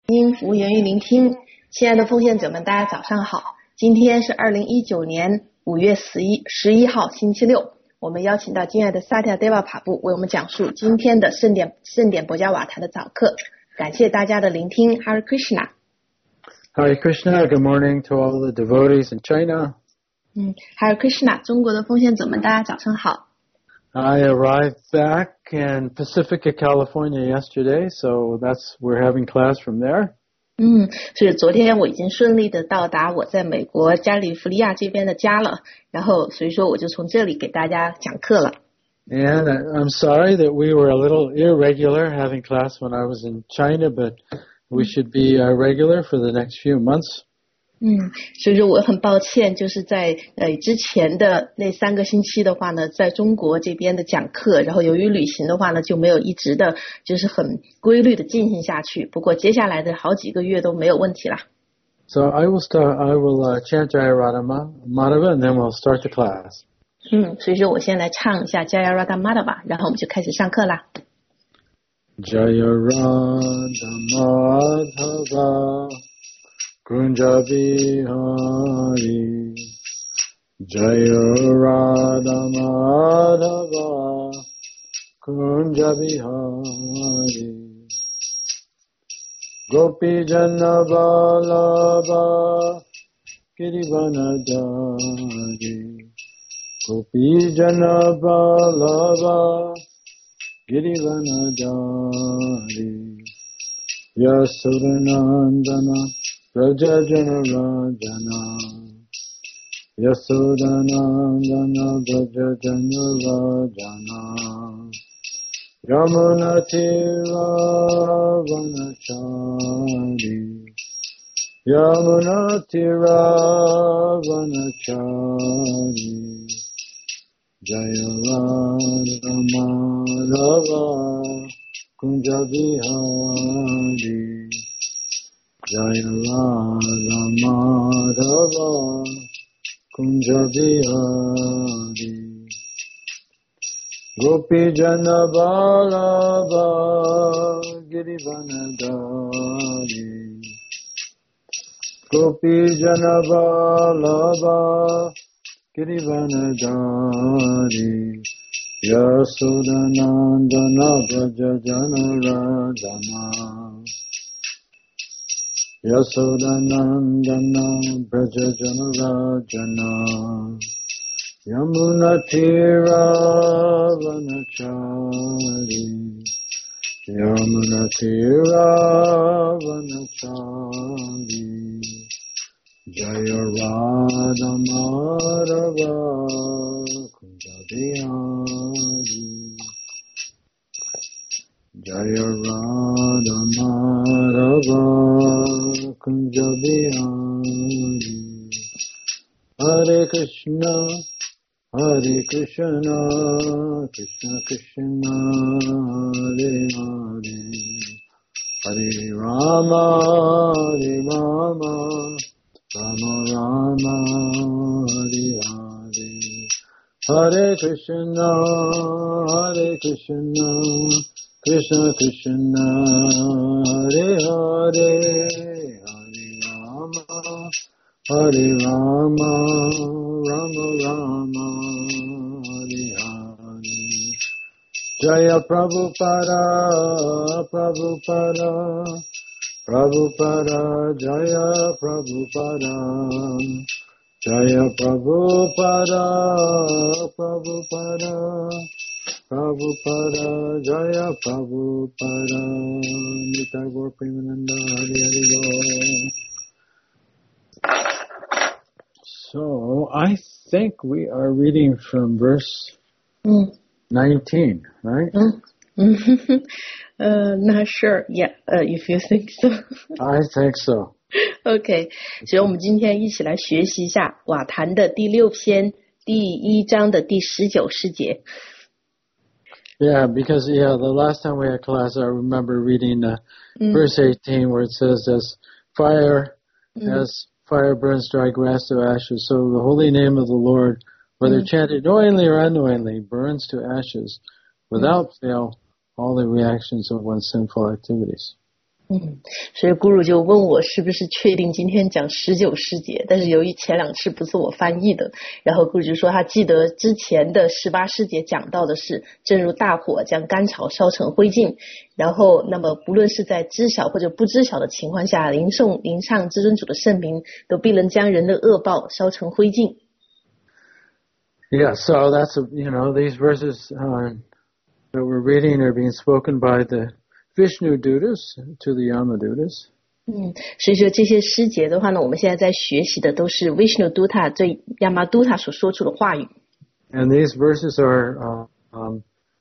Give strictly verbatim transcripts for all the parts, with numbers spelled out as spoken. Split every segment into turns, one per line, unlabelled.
音服务源于聆听，亲爱的奉献者们，大家早上好。今天是二零一九年五月十一十一号，星期六。我们邀请到敬爱的萨提亚德瓦帕布为我们讲述今天的圣典圣典博加瓦坛的早课。感谢大家的聆听。Hare Krishna。Hare
Krishna. Good morning to all the devotees in China.
嗯 ，Hare Krishna。中国的奉献者们，大家早上好。
I arrived back in Pacifica, California yesterday, so that's we're having class from there.
嗯，所以昨天我已经顺利的到达我在美国加利福尼亚这边的家了，然后所以说我就从这里给大家讲课了。
And I'm sorry that we were a little irregular having class when I was in China, but we should be regular for the next few months.
嗯，所以说我很抱歉，就是在呃之前的那三个星期的话呢，在中国这边的讲课，然后由于旅行的话呢，就没有一直的，就是很规律的进行下去。不过接下来的好几个月都没有问题啦。
So I will start. I will uh, chant Jaya Radha Madhava, and then we'll start the class.
嗯，所以说我先来唱一下 Jaya Radha Madhava， 然后我们就开始上课啦。
Jaya Radha Madhava Kunja Bihari Jaya Radha Madhava Kunja Bihari Gopi Jana Vallabha Girivanadari Gopi Jana Vallabha Girivanadari Yasodanandana Brajajana Rajana Yasodanandana Brajajana Rajana Yamunatira Vanachari Yamunatira Vanachari Jaya Radha Madhava Kunja Bihari Jaya Radha Madhava Kunja Bihari Gopi Jana Vallabha Girivanadari Gopi Jana Vallabha Girivanadari Yasodanandana Brajajana Rajana Yasodanandana Brajajana Rajana Yamunatira Vanachari Yamunatira Vanachari Jaya Radha Madhava Kunja Bihari Jaya Radha Madhava Kunja Bihari Hare Krishna Hare Krishna Krishna Krishna Hare Hare Hare Rama Hare Rama Rama Rama Hare Hare Hare Krishna Hare Krishna Krishna Krishna Hare Hare Hare Rama Hare Rama Rama Rama Hare Hare Jaya Prabhupada Prabhupada Prabhupada Jaya Prabhupada Jaya Prabhupada Prabhupada Prabhupada Jaya Prabhupada Nitai Gaur Premananda Hari Hari Gaur. So I think we are reading from verse mm. nineteen, right?
Mm. uh, not sure yet, uh, if you think so.
I think so.
OK， 所以我们今天一起来学习一下瓦坛的第六篇第一章的第十九世节。
Yeah, because yeah, the last time we had class, I remember reading uh, mm. verse eighteen where it says, "As fire, mm. as fire burns dry grass to ashes, so the holy name of the Lord, whether mm. chanted knowingly or unknowingly, burns to ashes, without mm. fail, all the reactions of one's sinful activities."
嗯，所以 Guru 就问我是不是确定今天讲十九师节，但是由于前两次不是我翻译的，然后 Guru 就说他记得之前的十八师节讲到的是正如大火将干草烧成灰烬，然后那么不论是在知晓或者不知晓的情况下，吟诵吟唱至尊主的圣名，都必能将人的恶报烧成灰烬。
Yeah, so that's, you know, these verses uh, that we're reading are being spoken by the Vishnu Dutas to the Yamadutas.
嗯，所以说这些诗节的话呢，我们现在在学习的都是 Vishnu Duta 对 Yamaduta 所说出的话语。
And these verses are uh, um,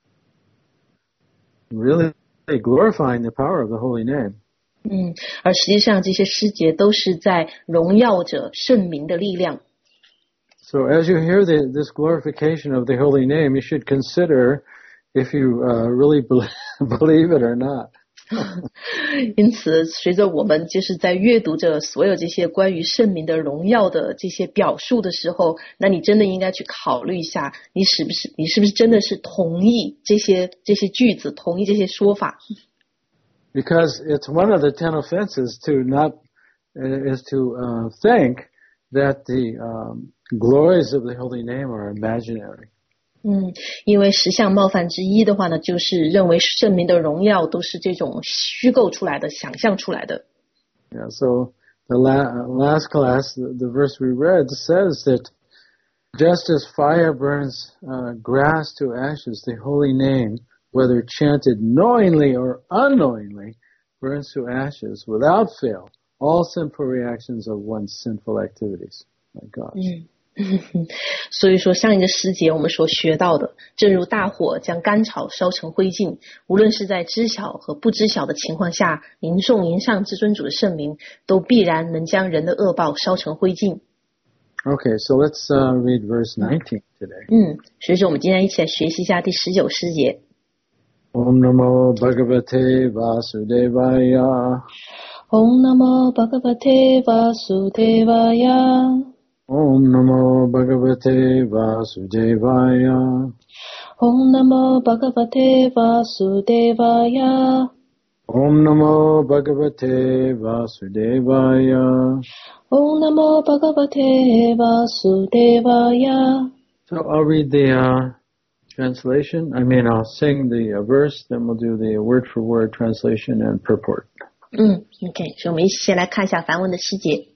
really glorifying the power of the holy name.
嗯，而实际上这些诗节都是在荣耀着圣名的力量。
So as you hear the, this glorification of the holy name, you should consider if you uh, really believe it or not.
因此随着我们就是在阅读着所有这些关于圣名的荣耀的这些表述的时候，那你真的应该去考虑一下，你是不是你是不是真的是同意这些这些句子，同意这些说法。
Because it's one of the ten offenses to not uh, is to uh, think that the um, glories of the holy name are imaginary.
嗯，因为十项冒犯之一的话呢，就是认为圣名的荣耀都是这种虚构出来的、想象出来的。
Yeah, so the la- last class, the, the verse we read says that just as fire burns uh, grass to ashes, the holy name, whether chanted knowingly or unknowingly, burns to ashes without fail all sinful reactions of one's sinful activities. My God.
嗯。所以说上一个诗节我们所学到的，正如大火将干草烧成灰烬，无论是在知晓和不知晓的情况下，吟诵吟唱至尊主的圣名，都必然能将人的恶报烧成灰烬。
Okay, so let's uh, read verse nineteen today.
嗯，所以说我们今天一起来学习一下第十九诗节。
Om Namo Bhagavate Vasudevaya.
Om Namo Bhagavate Vasudevaya.
Om Namo Bhagavate Vasudevaya.
Om Namo Bhagavate Vasudevaya.
Om Namo Bhagavate Vasudevaya.
Om Namo Bhagavate Vasudevaya.
So I'll read the uh, translation. I mean, I'll sing the uh, verse, then we'll do the word for word translation and purport.
嗯 ，OK， 所以我们一起先来看一下梵文的诗节。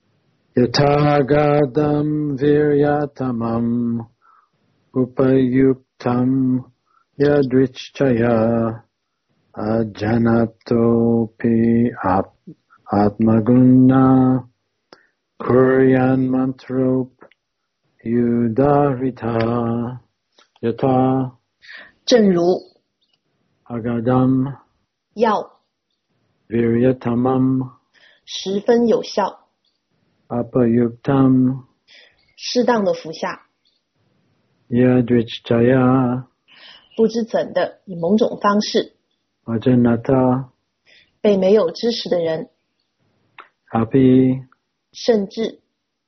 Yathagadam viryatamam upayuktam yadrichchaya ajanatopi atmaguna kuryan mantrop yudarita yatha
正如
agadam
要
viryatamam
十分有效
apayuktam
适当的服下
yadrichchaya
不知怎的以某种方式
ajanata
被没有知识的人
api
甚至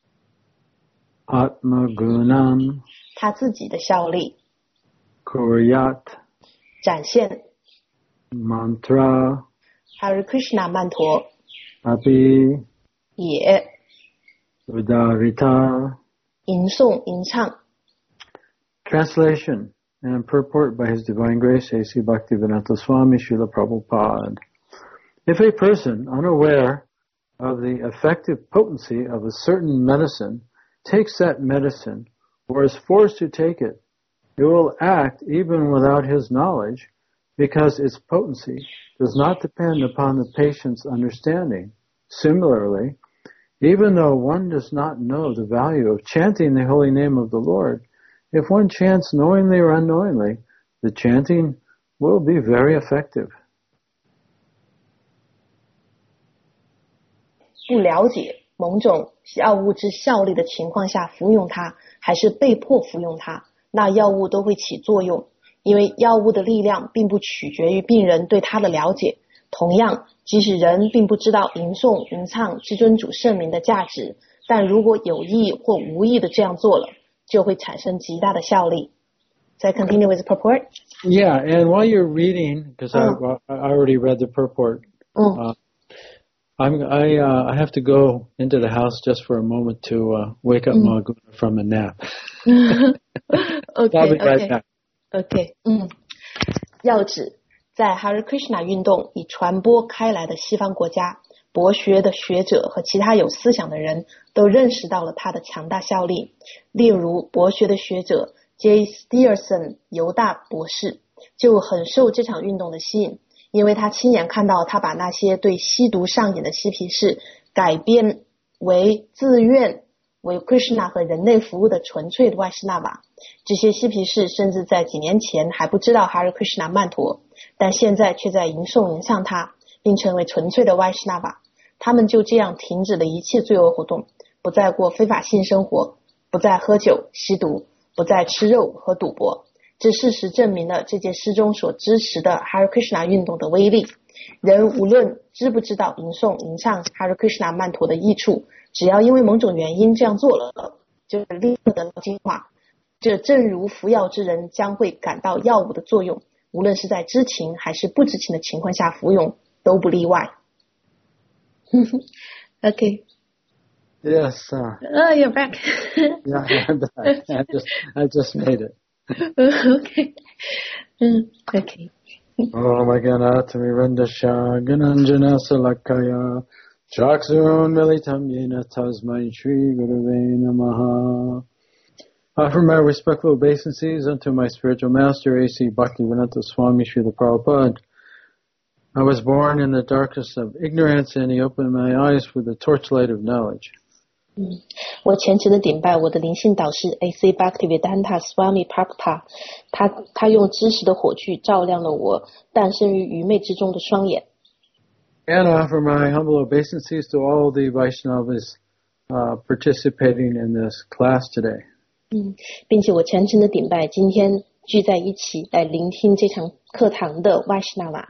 atmagunam
他自己的效力
kuryat
展现
mantra
Hare Krishna 曼陀
api
也
udarita
吟诵吟唱。
Translation and purport by His Divine Grace A C Bhaktivedanta Swami Srila Prabhupada. If a person unaware of the effective potency of a certain medicine takes that medicine or is forced to take it, it will act even without his knowledge because its potency does not depend upon the patient's understanding. Similarly, even though one does not know the value of chanting the holy name of the Lord, if one chants knowingly or unknowingly, the chanting will be very effective.
不了解某种药物之效力的情况下服用它，还是被迫服用它，那药物都会起作用，因为药物的力量并不取决于病人对它的了解。同样，即使人并不知道吟诵吟唱至尊主圣名的价值，但如果有意或无意的这样做了，就会产生极大的效力。So I continue with the purport?
Yeah, and while you're reading, because
oh.
I, I already read the purport,
嗯。
Uh, I'm, I, uh, I have to go into the house just for a moment to uh, wake up Maguna from a nap.
Okay,
I'll be right
okay.
back.
Okay, 嗯，要指在 Hare Krishna 运动已传播开来的西方国家，博学的学者和其他有思想的人都认识到了它的强大效力。例如，博学的学者 J. Steerson 犹大博士就很受这场运动的吸引。因为他亲眼看到他把那些对吸毒上瘾的嬉皮士改编为自愿为 Krishna 和人类服务的纯粹的外士那瓦。这些嬉皮士甚至在几年前还不知道 Hare Krishna 曼陀，但现在却在吟诵吟唱他，并成为纯粹的外士那瓦。他们就这样停止了一切罪恶活动，不再过非法性生活，不再喝酒吸毒，不再吃肉和赌博。这事实证明了这件诗中所支持的 Hare Krishna 运动的威力。人无论知不知道吟诵吟唱 Hare Krishna 曼陀的益处，只要因为某种原因这样做了，就是立刻得到净化。这正如服药之人将会感到药物的作用，无论是在知情还是不知情的情况下服用，都不例外。Okay.
Yes, sir.
Oh, you're back.
Yeah, I'm back. I just, I just made it.
Okay. Okay.
Om Ganatami Rendasha Gananjana Salakaya Chaksun Militam Yena Tasmai Shri Guruve Namaha. Offer my respectful obeisances unto my spiritual master, A C Bhaktivedanta Swami Srila Prabhupada. I was born in the darkness of ignorance, and he opened my eyes with the torchlight of knowledge.
嗯，我虔诚的顶拜我的灵性导师 A C Bhaktivedanta Swami Prabhupada， 他他用知识的火炬照亮了我诞生于愚昧之中的双眼。
And I offer my humble obeisances to all the Vaishnavas uh, participating in this class today.
嗯，并且我虔诚的顶拜今天聚在一起来聆听这场课堂的 Vaishnava。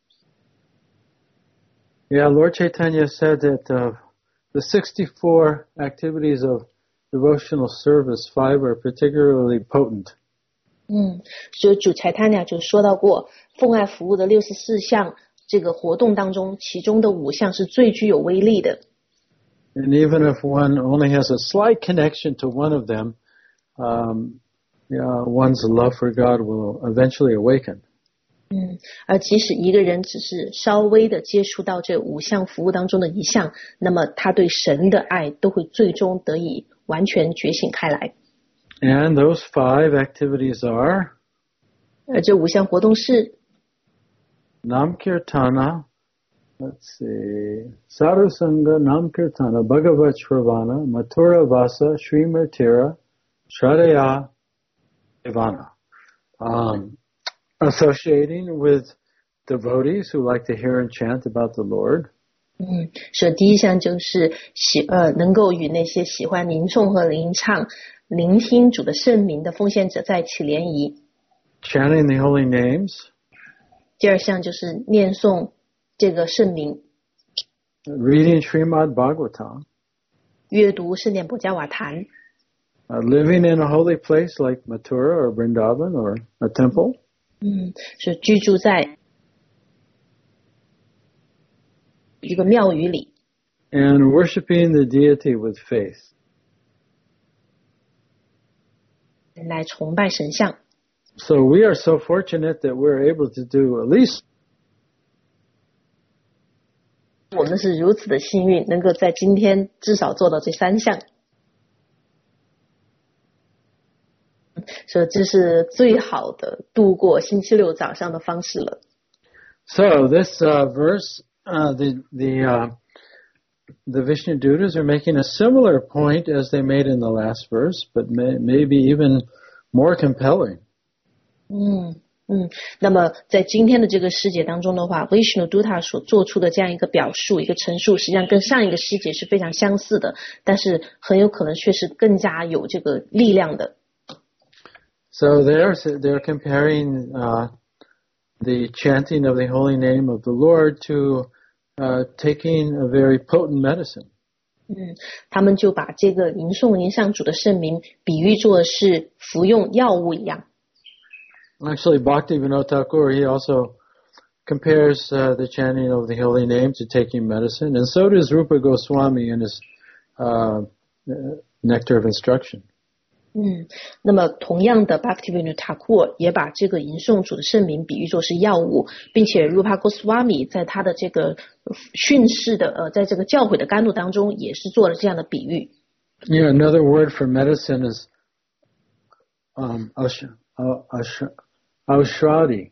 Yeah, Lord Chaitanya said that uh, the sixty-four activities of devotional service, five are particularly potent.
嗯，所以主柴他俩就说到过，奉爱服务的六十四项这个活动当中，其中的五项是最具有威力的。
And even if one only has a slight connection to one of them, um, yeah, one's love for God will eventually awaken.
嗯，而即使一个人只是稍微的接触到这五项服务当中的一项，那么他对神的爱都会最终得以完全觉醒开来。
And those five activities are
而这五项活动是
Nam Kirtana, let's see, Sadhu Sangha, Nam Kirtana, Bhagavat Shravana, Mathura Vasa, Srimartira, Shradaya, Ivana. Um, associating with devotees who like to hear and chant about the Lord.
嗯，所以第一项就是喜呃能够与那些喜欢吟诵和吟唱、聆听主的圣名的奉献者在一起联谊。
Chanting the holy names.
第二项就是念诵这个圣名。
Reading Srimad Bhagavatam.
阅读圣典博伽瓦坛。
Uh, living in a holy place like Mathura or Vrindavan or a temple.
嗯，是居住在一个庙宇里。
And worshiping the deity with faith.
来崇拜神像。
So we are so fortunate that we're able to do at least.
我们是如此的幸运，能够在今天至少做到这三项。所以这是最好的度过星期六早上的方式了。
So this uh, verse, uh, the the uh, the Vishnu Dutas are making a similar point as they made in the last verse, but may, maybe even more compelling.
嗯嗯，那么在今天的这个诗节当中的话 ，Vishnu Duta 所做出的这样一个表述、一个陈述，实际上跟上一个诗节是非常相似的，但是很有可能却是更加有这个力量的。
So they're they're comparing uh, the chanting of the holy name of the Lord to uh, taking a very potent medicine.
嗯，他们就把这个吟诵吟上主的圣名比喻作是服用药物一样。
Actually, Bhaktivinoda Thakur, he also compares uh, the chanting of the holy name to taking medicine, and so does Rupa Goswami in his uh, Nectar of Instruction.
嗯，那么同样的 Bhaktivinoda Thakur 也把这个吟诵主的圣名比喻作是药物，并且 Rupa Goswami 在他的这个训示的呃，在这个教诲的甘露当中也是做了这样的比喻。
Yeah, another word for medicine is um, aushadi, aushadi,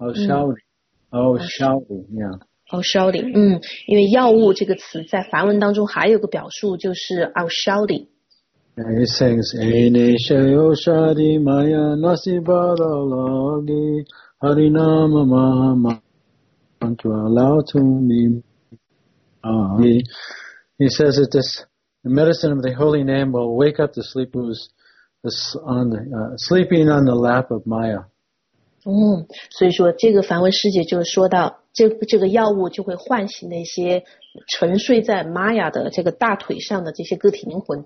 aushadi, yeah.
aushadi, 嗯，因为药物这个词在梵文当中还有个表述就是 aushadi。
And he sings, Ene shayo shadi maya nasibara lagi harinama maha mantra lao to me. He, he says that this the medicine of the holy name will wake up the sleeper who's on the, uh, sleeping on the lap of Maya.
嗯，所以说这个梵文师姐就说到，这这个药物就会唤醒那些沉睡在玛雅的这个大腿上的这些个体灵魂。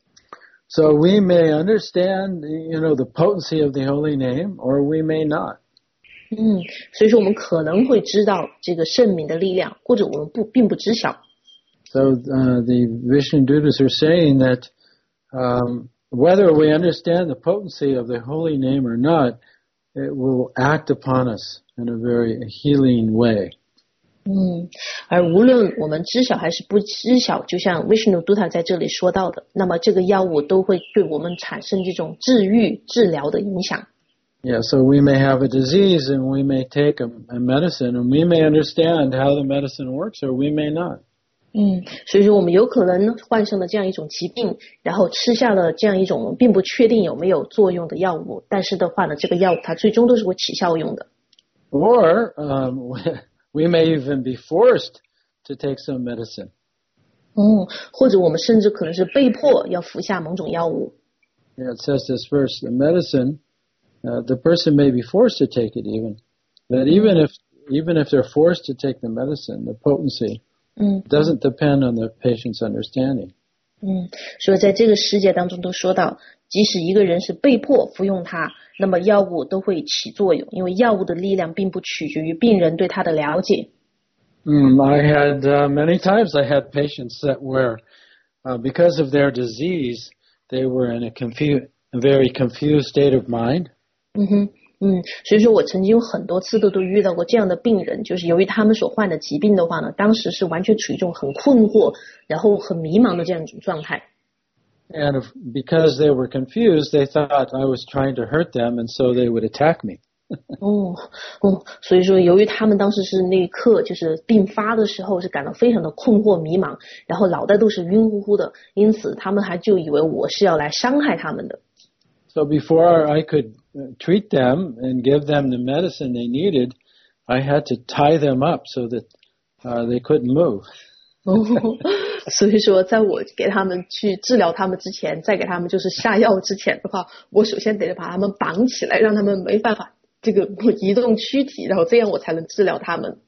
So we may understand, you know, the potency of the holy name, or we may not.
嗯，所以说我们可能会知道这个圣名的力量，或者我们不并不知晓。
So uh, the Vishnudutas are saying that um, whether we understand the potency of the holy name or not, it will act upon us in a very healing way.
嗯，而无论我们知晓还是不知晓，就像 Vishnuduta 在这里说到的，那么这个药物都会对我们产生这种治愈、治疗的影响。
Yeah, so we may have a disease and we may take a, a medicine and we may understand how the medicine works or we may not.
嗯，所以说我们有可能患上了这样一种疾病，然后吃下了这样一种并不确定有没有作用的药物，但是的话呢，这个药物它最终都是会起效用的。
Or um, we may even be forced to take some medicine.
嗯，或者我们甚至可能是被迫要服下某种药物。
Yeah, it says this verse, the medicine, uh, the person may be forced to take it even. That even if even if they're forced to take the medicine, the potency
Mm.
doesn't depend on the patient's understanding.
嗯，所以在这个世界当中都说到，即使一个人是被迫服用它，那么药物都会起作用，因为药物的力量并不取决于病人对它的了解。
Mm, I had uh, many times I had patients that were, uh, because of their disease, they were in a, confu- a very confused state of mind.
嗯哼。嗯，所以说我曾经有很多次都都遇到过这样的病人，就是由于他们所患的疾病的话呢，当时是完全处于一种很困惑，然后很迷茫的这样一种状态。
And if, because they were confused, they thought I was trying to hurt them, and so they would attack me.
哦哦，所以说由于他们当时是那一刻就是病发的时候是感到非常的困惑迷茫，然后脑袋都是晕乎乎的，因此他们还就以为我是要来伤害他们的。
So before I could treat them and give them the medicine they needed, I had to tie them up so that uh, they couldn't move.
哦，所以说在我给他们去治疗他们之前，再给他们就是下药之前的话，我首先得把他们绑起来，让他们没办法这个移动躯体，然后这样我才能治疗他们。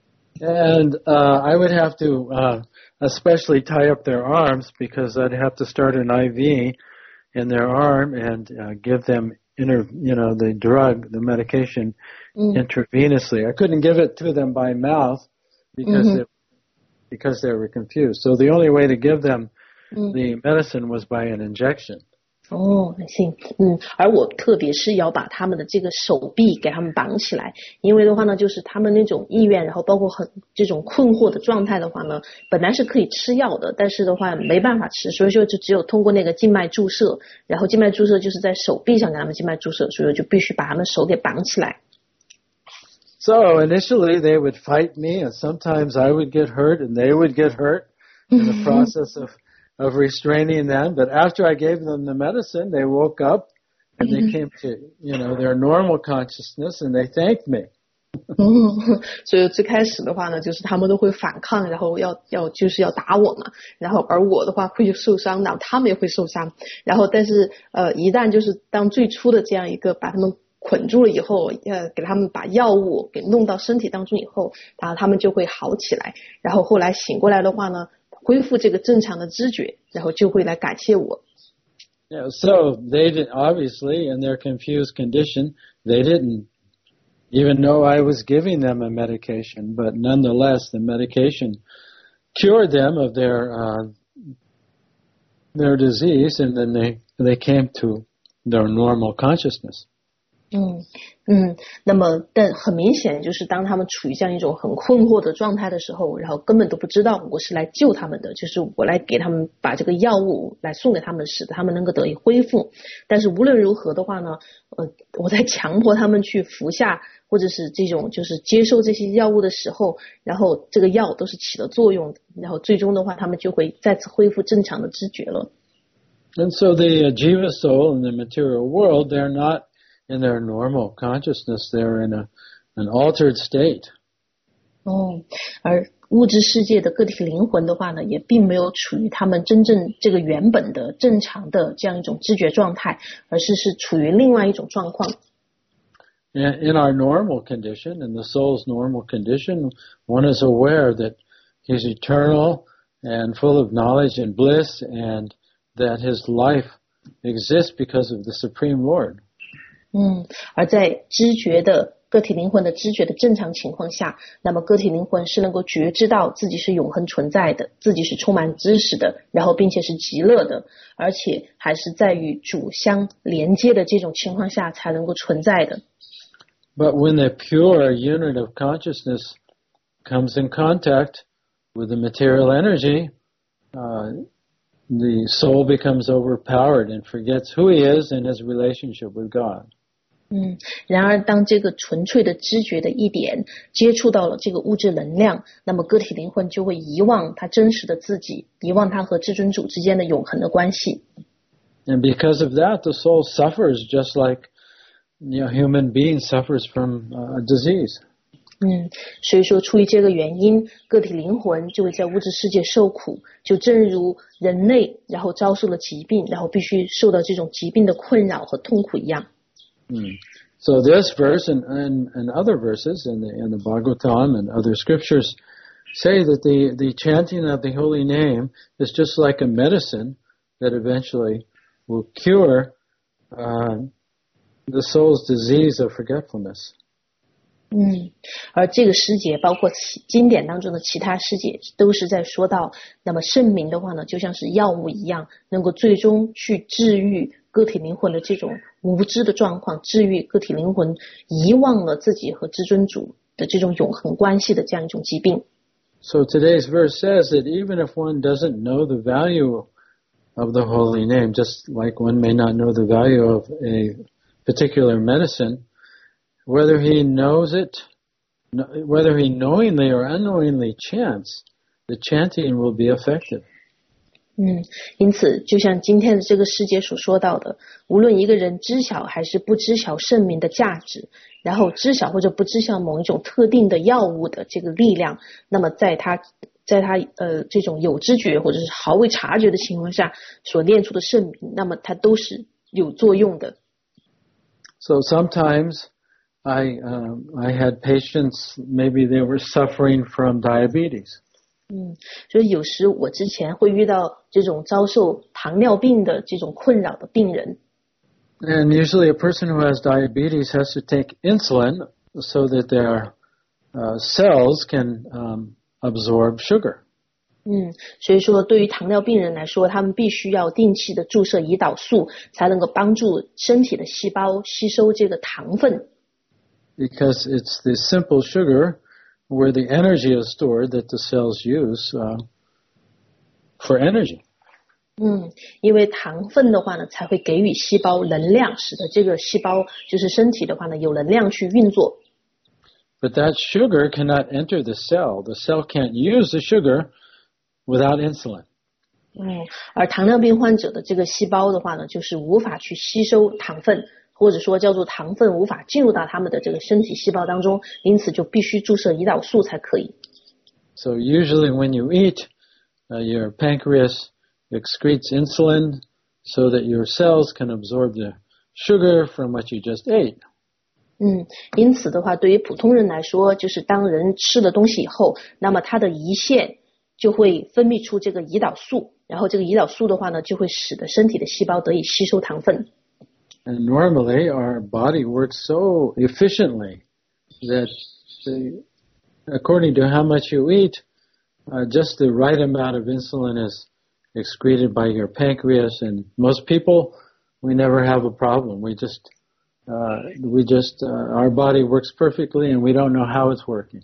And uh, I would have to uh, especially tie up their arms because I'd have to start an I V in their arm and uh, give them inter, you know, the drug, the medication mm. intravenously. I couldn't give it to them by mouth because mm-hmm. they, because they were confused. So the only way to give them mm. the medicine was by an injection.
哦，行，嗯，而我特别是要把他们的这个手臂给他们绑起来，因为的话呢，就是他们那种意愿，然后包括很这种困惑的状态的话呢，本来是可以吃药的，但是的话没办法吃，所以说就只有通过那个静脉注射，然后静脉注射就是在手臂上给他们静脉注射，所以就必须把他们手给绑起来。
So initially they would fight me, and sometimes I would get hurt, and they would get hurt in the process of. of restraining them, but after I gave them the medicine, they woke up and they came to, you know, their normal consciousness and they thanked me.
嗯，所以最开始的话呢，就是他们都会反抗，然后要要就是要打我嘛，然后而我的话会受伤的，他们也会受伤，然后但是呃，一旦就是当最初的这样一个把他们捆住了以后，呃，给他们把药物给弄到身体当中以后，然后他们就会好起来，然后后来醒过来的话呢。恢复这个正常的知觉，然后就会来感谢我。
Yeah, so they did, obviously in their confused condition, they didn't even though I was giving them a medication, but nonetheless, the medication cured them of their uh, their disease, and then they they came to their normal consciousness.
嗯嗯，那么但很明显，就是当他们处于这样一种很困惑的状态的时候，然后根本都不知道我是来救他们的，就是我来给他们把这个药物来送给他们，使得他们能够得以恢复。但是无论如何的话呢，呃，我在强迫他们去服下或者是这种就是接受这些药物的时候，然后这个药都是起了作用的，然后最终的话，他们就会再次恢复正常的知觉了。
And so the uh, jiva soul in the material world, they're not in their normal consciousness, they're in a, an altered state.
哦，而物质世界的个体灵魂的话呢，也并没有处于他们真正这个原本的正常的这样一种知觉状态，而是是处于另外一种状况。
In, in our normal condition, in the soul's normal condition, one is aware that he's eternal and full of knowledge and bliss, and that his life exists because of the Supreme Lord.
嗯，而在知觉的个体灵魂的知觉的正常情况下，那么个体灵魂是能够觉知到自己是永恒存在的，自己是充满知识的，然后并且是极乐的，而且还是在与主相连接的这种情况下才能够存在的。
But when the pure unit of consciousness comes in contact with the material energy, uh, the soul becomes overpowered and forgets who he is and his relationship with God.
嗯，然而当这个纯粹的知觉的一点接触到了这个物质能量，那么个体灵魂就会遗忘他真实的自己，遗忘他和至尊主之间的永恒的关系。
And because of that, the soul suffers just like, you know, human being suffers from a disease.
嗯，所以说出于这个原因，个体灵魂就会在物质世界受苦，就正如人类然后遭受了疾病，然后必须受到这种疾病的困扰和痛苦一样。
Mm. So this verse and, and, and other verses in the, in the Bhagavatam and other scriptures say that the, the chanting of the holy name is just like a medicine that eventually will cure uh, the soul's disease of forgetfulness.
嗯，而这个诗节包括经典当中的其他诗节都是在说到，那么圣名的话呢，就像是药物一样，能够最终去治愈个体灵魂的这种无知的状况，治愈个体灵魂遗忘了自己和至尊主的这种永恒关系的这样一种疾病。
So today's verse says that even if one doesn't know the value of the holy name, just like one may not know the value of a particular medicine, whether he knows it, whether he knowingly or unknowingly chants, the chanting will be effective.
嗯，因此就像今天的这个世界所说到的，无论一个人知晓还是不知晓圣名的价值，然后知晓或者不知晓某一种特定的药物的这个力量，那么在他在他呃这种有知觉或者是毫未察觉的情况下所念出的圣名，那么它都是有作用的。
So sometimes I um, I had patients, maybe they were suffering from diabetes.
嗯，所以有时我之前会遇到这种遭受糖尿病的这种困扰的病人。
And usually a person who has diabetes has to take insulin so that their uh, cells can um, absorb sugar.
嗯，所以说对于糖尿病人来说，他们必须要定期的注射胰岛素，才能够帮助身体的细胞吸收这个糖分。
Because it's the simple sugar where the energy is stored that the cells use uh, for energy.
嗯，因为糖分的话呢，才会给予细胞能量，使得这个细胞就是身体的话呢，有能量去运作。
But that sugar cannot enter the cell. The cell can't use the sugar without insulin.
嗯，而糖尿病患者的这个细胞的话呢，就是无法去吸收糖分，或者说叫做糖分无法进入到他们的这个身体细胞当中，因此就必须注射胰岛素才可以。
So usually when you eat, uh, your pancreas excretes insulin so that your cells can absorb the sugar from what you just ate.
嗯，因此的话，对于普通人来说，就是当人吃了东西以后，那么他的胰腺就会分泌出这个胰岛素，然后这个胰岛素的话呢，就会使得身体的细胞得以吸收糖分。
And normally our body works so efficiently that the, according to how much you eat, uh, just the right amount of insulin is excreted by your pancreas, and most people, we never have a problem. We just, uh, we just, uh, our body works perfectly, and we don't know how it's working.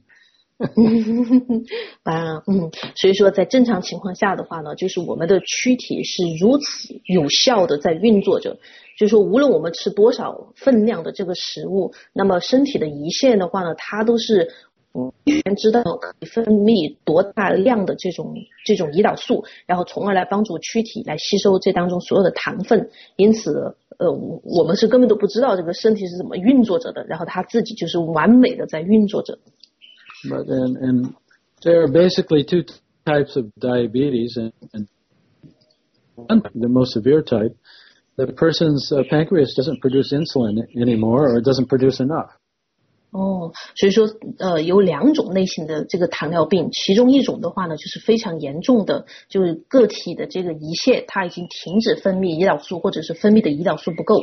啊，嗯，所以说在正常情况下的话呢，就是我们的躯体是如此有效的在运作着，就是说无论我们吃多少分量的这个食物，那么身体的胰腺的话呢，它都是嗯知道可以分泌多大量的这种这种胰岛素，然后从而来帮助躯体来吸收这当中所有的糖分，因此呃我们是根本都不知道这个身体是怎么运作着的，然后它自己就是完美的在运作着。
But and, and there are basically two types of diabetes, and, and one, the most severe type, the person's uh, pancreas doesn't produce insulin anymore, or it doesn't produce enough.
哦，所以说呃有两种类型的这个糖尿病，其中一种的话呢就是非常严重的，就是个体的这个胰腺它已经停止分泌胰岛素，或者是分泌的胰岛素不够。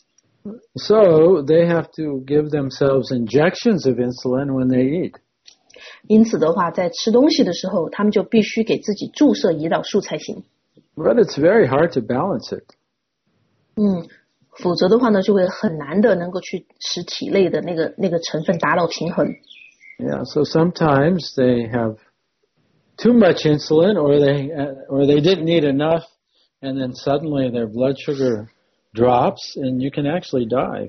So they have to give themselves injections of insulin when they eat.
因此的话，在吃东西的时候，他们就必须给自己注射胰岛素才行。
But it's very hard to balance it.
嗯，否则的话呢，就会很难的能够去使体内的那个那个成分达到平衡。
Yeah, so sometimes they have too much insulin, or they or they didn't need enough, and then suddenly their blood sugar drops, and you can actually die.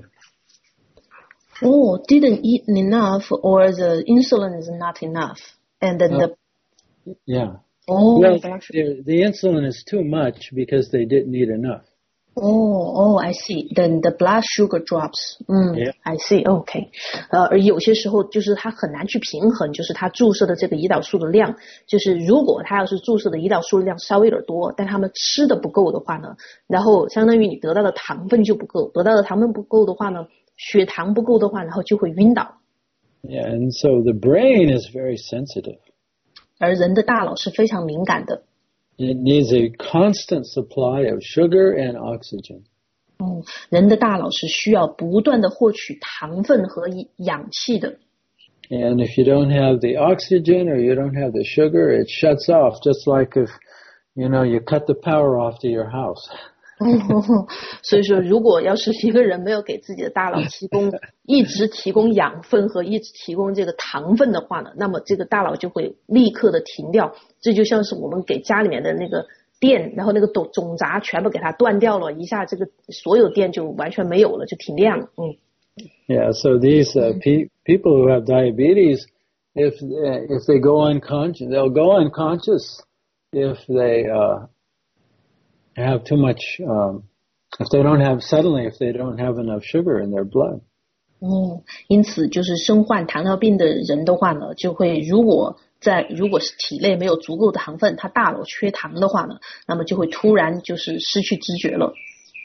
Oh, didn't eat enough, or the insulin is not enough, and then the
uh, yeah.
Oh, well, the, the insulin is too much because they didn't eat enough.
Oh, oh, I see. Then the blood sugar drops. 嗯
Yeah.
I see. OK. 呃，而有些时候就是它很难去平衡，就是它注射的这个胰岛素的量，就是如果它要是注射的胰岛素的量稍微有点多，但他们吃的不够的话呢，然后相当于你得到的糖分就不够，得到的糖分不够的话呢，血糖不够的话，然后就会晕倒。
Yeah, and so the brain is very sensitive.
而人的大脑是非常敏感的。
It needs a constant supply of sugar and oxygen.
嗯，人的大脑是需要不断的获取糖分和氧气的。
And if you don't have the oxygen or you don't have the sugar, it shuts off, just like if, you know, you cut the power off to your house.
所以说如果要是一个人没有给自己的大脑提供一直提供养分和一直提供这个糖分的话呢，那么这个大脑就会立刻的停掉，这就像是我们给家里面的那个电，然后那个总总闸全部给它断掉了，一下这个所有电就完全没有了，就停电了。嗯
Yeah, so these uh, pe- people who have diabetes, if uh, if they go unconscious, they'll go unconscious if they uh have too much, um, if they don't have, suddenly if they don't have enough sugar in their blood.
嗯，因此就是身患糖尿病的人的话呢，就会如果在如果是体内没有足够的糖分，他大脑缺糖的话呢，那么就会突然就是失去知觉了。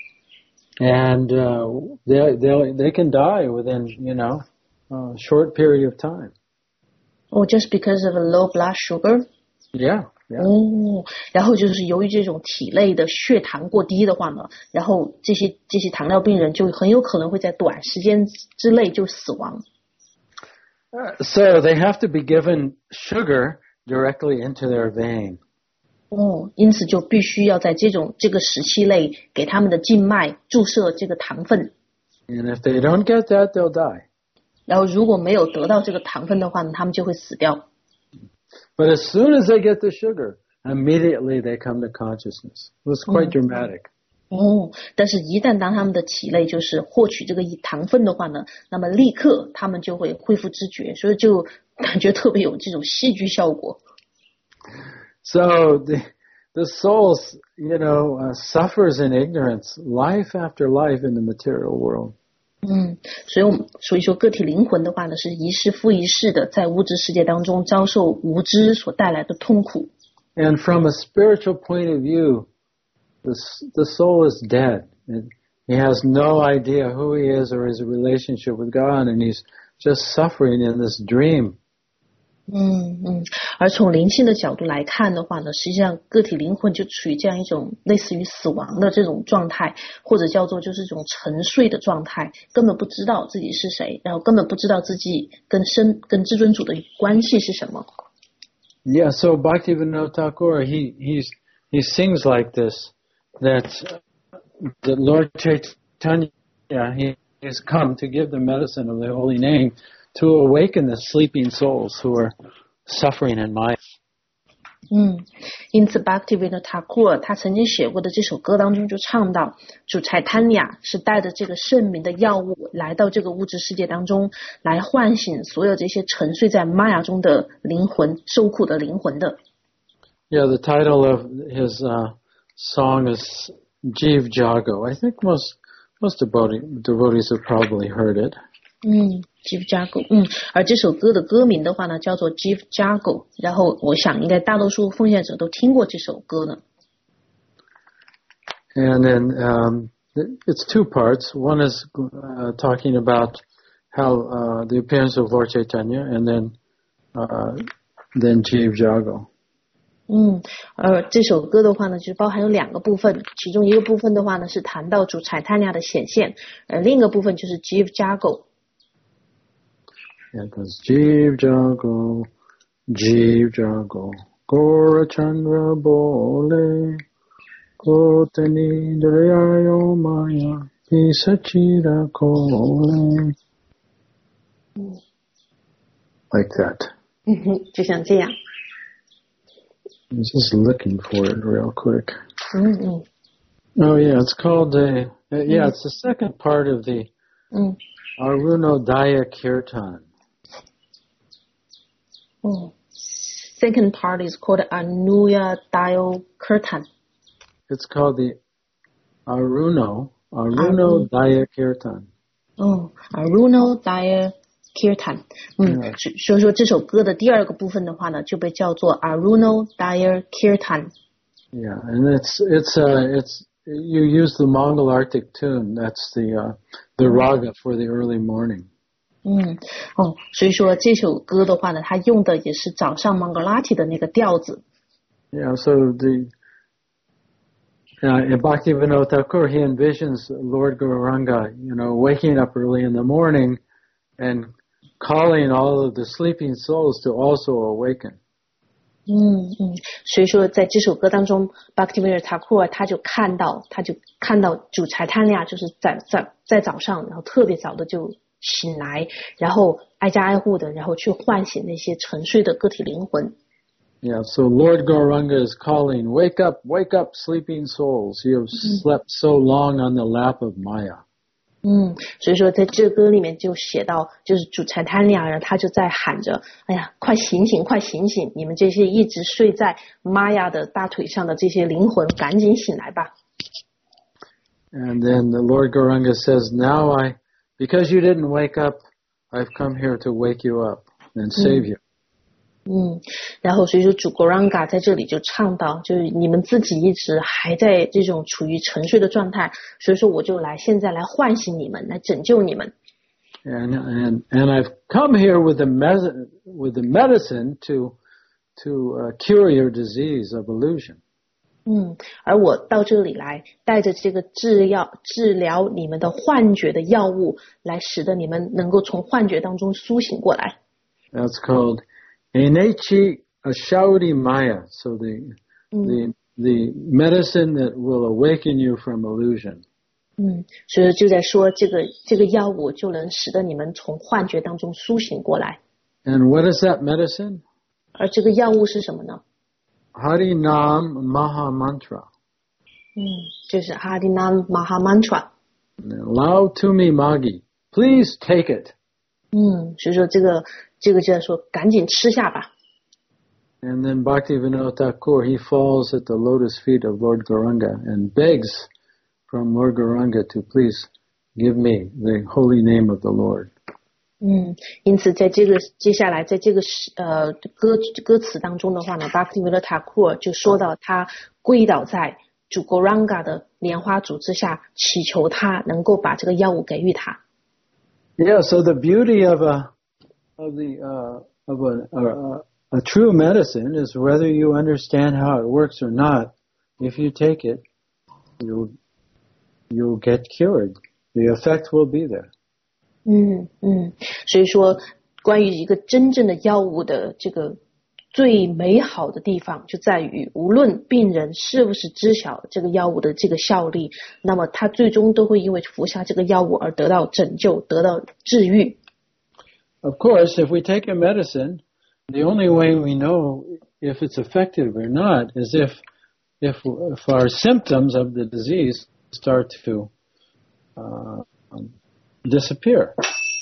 And uh, they they they can die within, you know, a short period of time.
Oh, just because of a low blood sugar?
Yeah. Yeah.
哦，然后就是由于这种体内的血糖过低的话呢，然后这些这些糖尿病人就很有可能会在短时间之内就死亡。
Uh, so they have to be given sugar directly into their vein.
哦，因此就必须要在这种这个时期内给他们的静脉注射这个糖分。
And if they don't get that, they'll die.
然后如果没有得到这个糖分的话呢，他们就会死掉。
But as soon as they get the sugar, immediately they come to consciousness. It was quite dramatic.
哦，但是一旦当他们的体内就是获取这个糖分的话呢，那么立刻他们就会恢复知觉，所以就感觉特别有这种戏剧效果。
So the the soul, you know, uh, suffers in ignorance, life after life in the material world.
嗯，所以我们所以说个体灵魂的话呢，是一世复一世的在物质世界当中遭受无知所带来的痛苦。
And from a spiritual point of view, the the soul is dead. And he has no idea who he is or his relationship with God, and he's just suffering in this dream.
嗯嗯，而从灵性的角度来看的话呢，实际上个体灵魂就处于这样一种类似于死亡的这种状态，或者叫做就是这种沉睡的状态，根本不知道自己是谁，然后根本不知道自己跟生跟至尊主的关系是什么。
Yeah, so Bhaktivinoda Thakur, he he's he sings like this, that the Lord Chaitanya, he has come to give the medicine of the holy name to awaken the sleeping souls who are suffering in Maya.
嗯，因此 Bhaktivinoda Thakur 他曾经写过的这首歌当中就唱到，主柴贪雅是带着这个圣明的药物来到这个物质世界当中，来唤醒所有这些沉睡在玛雅中的灵魂，受苦的灵魂的。
Yeah, the title of his uh, song is Jeev Jago. I think most most devotees have probably heard it.
嗯 Jeev Jago， 嗯，而这首歌的歌名的话呢，叫做 Jeev Jago， 然后我想应该大多数奉献者都听过这首歌呢。
And then um, it's two parts. One is uh, talking about how uh, the appearance of Lord Chaitanya, and then uh, then Jeev Jago.
嗯，而这首歌的话呢，就包含有两个部分，其中一个部分的话呢是谈到主柴贪雅的显现，而另一个部分就是 Jeev Jago。Yeah,
it goes Jeev Jago, Jeev Jago, Gora Chandra Bole, Kotani Dayayo Maya, Pisachira Kole. Like that.
嗯哼，就像这样。
I'm just looking for it real quick.
Mm-hmm.
Oh yeah, it's called uh, uh, yeah, it's the second part of the mm. Arunodaya Kirtan.
Oh. Second part is called Arunodaya Kirtan.
It's called the Aruno Arunodaya Kirtan.
Oh, Arunodaya Kirtan， 嗯，所以说这首歌的第二个部分的话呢，就被叫做 Arunodaya Kirtan。
Yeah, and it's it's uh it's you use the Mongol Arctic tune. That's the uh, the raga for the early morning.
嗯，哦，所以说这首歌的话呢，它用的也是早上 Mongolati 的那个调子。
Yeah, so the uh, in Bhaktivinoda Thakur, he envisions Lord Gauranga, you know, waking up early in the morning and calling all of the sleeping souls to also awaken.
嗯嗯，所以说在这首歌当中 Bhaktivinoda Thakur 他就看到他就看到主柴贪雅就是在在在早上，然后特别早的就醒来，然后挨家挨户的，然后去唤醒那些沉睡的个体灵魂。
Yeah, so Lord Gauranga is calling, wake up, wake up, sleeping souls. You have slept so long on the lap of Maya.
嗯，所以说在这歌里面就写到，就是主柴贪雅人他就在喊着，哎呀，快醒醒，快醒醒！你们这些一直睡在玛雅的大腿上的这些灵魂，赶紧醒来吧。
And then the Lord Gauranga says, now I, because you didn't wake up, I've come here to wake you up and save you.
嗯，然后所以说主 Gauranga 在这里就唱到，就是你们自己一直还在这种处于沉睡的状态，所以说我就来现在来唤醒你们，来拯救你们。
And and and I've come here with the med with the medicine to to uh, cure your disease of illusion.
嗯，而我到这里来，带着这个治药治疗你们的幻觉的药物，来使得你们能够从幻觉当中苏醒过来。
That's called Enechi Ashauri Maya, so the, mm. the the medicine that will awaken you from illusion.
嗯，所以就在说这个这个药物就能使得你们从幻觉当中苏醒过来。
And what is that medicine?
而这个药物是什么呢？
Harinam Maha Mantra.
嗯，就是 Harinam Maha Mantra.
Lao Tumi Magi, please take it.
嗯，所以说这个这个就在说赶紧吃下吧。
And then Bhaktivinoda Thakur, he falls at the lotus feet of Lord Gauranga and begs from Lord Gauranga to please give me the holy name of the Lord.
嗯，因此在这个接下来在这个呃歌歌词当中的话呢 ，Bhaktivinoda Thakur 就说到他跪倒在主 Gauranga 的莲花足之下，祈求他能够把这个药物给予他。
Yeah, so the beauty of a of the uh, of a, a, a true medicine is whether you understand how it works or not. If you take it, you'll you'll get cured. The effect will be there.
嗯嗯，所以说，关于一个真正的药物的这个最美好的地方，就在于无论病人是不是知晓这个药物的这个效力，那么他最终都会因为服下这个药物而得到拯救，得到治愈。
Of course, if we take a medicine, the only way we know if it's effective or not is if if if our symptoms of the disease start to uh, disappear.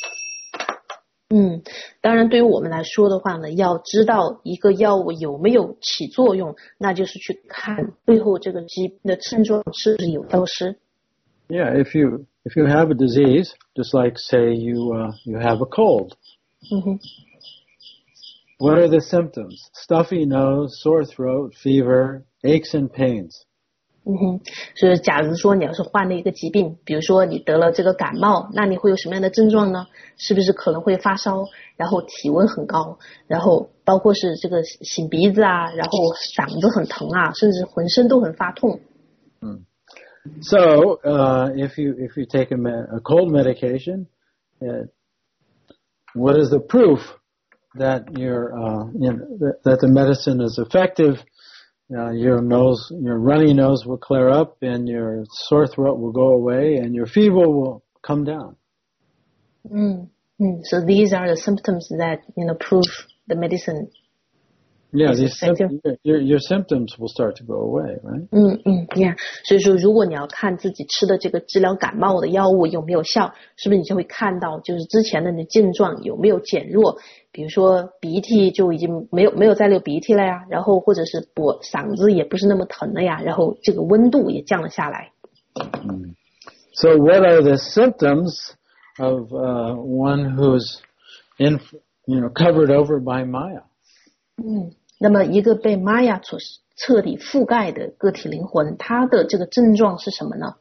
嗯，当然对于我们来说的话呢，要知道一个药物有没有起作用，那就是去看背后这个疾病的症状是不是有消失。
Yeah, if you if you have a disease, just like say you uh, you have a cold.
嗯哼。
What are the symptoms? Stuffy nose, sore throat, fever, aches and pains.
嗯哼，所以假如说你要是患了一个疾病，比如说你得了这个感冒，那你会有什么样的症状呢？是不是可能会发烧，然后体温很高，然后包括是这个擤鼻子啊，然后嗓子很疼啊，甚至浑身都很发痛。
嗯。So, uh, if you if you take a, me- a cold medication, uh, what is the proof that your uh, you know, that, that the medicine is effective? Uh, your nose, your runny nose will clear up, and your sore throat will go away, and your fever will come down.
嗯嗯 So these are the symptoms that you know prove the medicine.
Yeah, these symptoms, your your symptoms will start to go away, right?
嗯嗯 Yeah. 所以说，如果你要看自己吃的这个治疗感冒的药物有没有效，是不是你就会看到就是之前的你的症状有没有减弱？比如说鼻涕就已经没有没有再流鼻涕了呀，然后或者是脖嗓子也不是那么疼了呀，然后这个温度也降了下来。
Mm. So what are the symptoms of uh, one who's in, you know, covered over by Maya?
嗯，那么一个被玛雅所彻底覆盖的个体灵魂，它的这个症状是什么呢？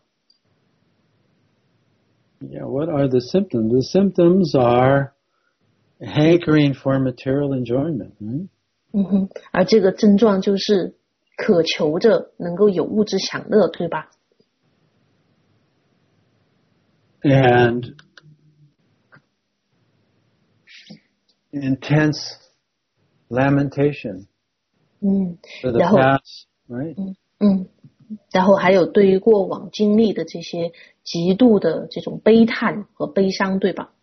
Yeah, what are the symptoms? The symptoms are hankering for material enjoyment, right?
嗯哼，而这个症状就是渴求着能够有物质享乐，对吧？
And intense lamentation
嗯，
for the
然后
past, right?
嗯嗯，然后还有对于过往经历的这些极度的这种悲叹和悲伤，对吧？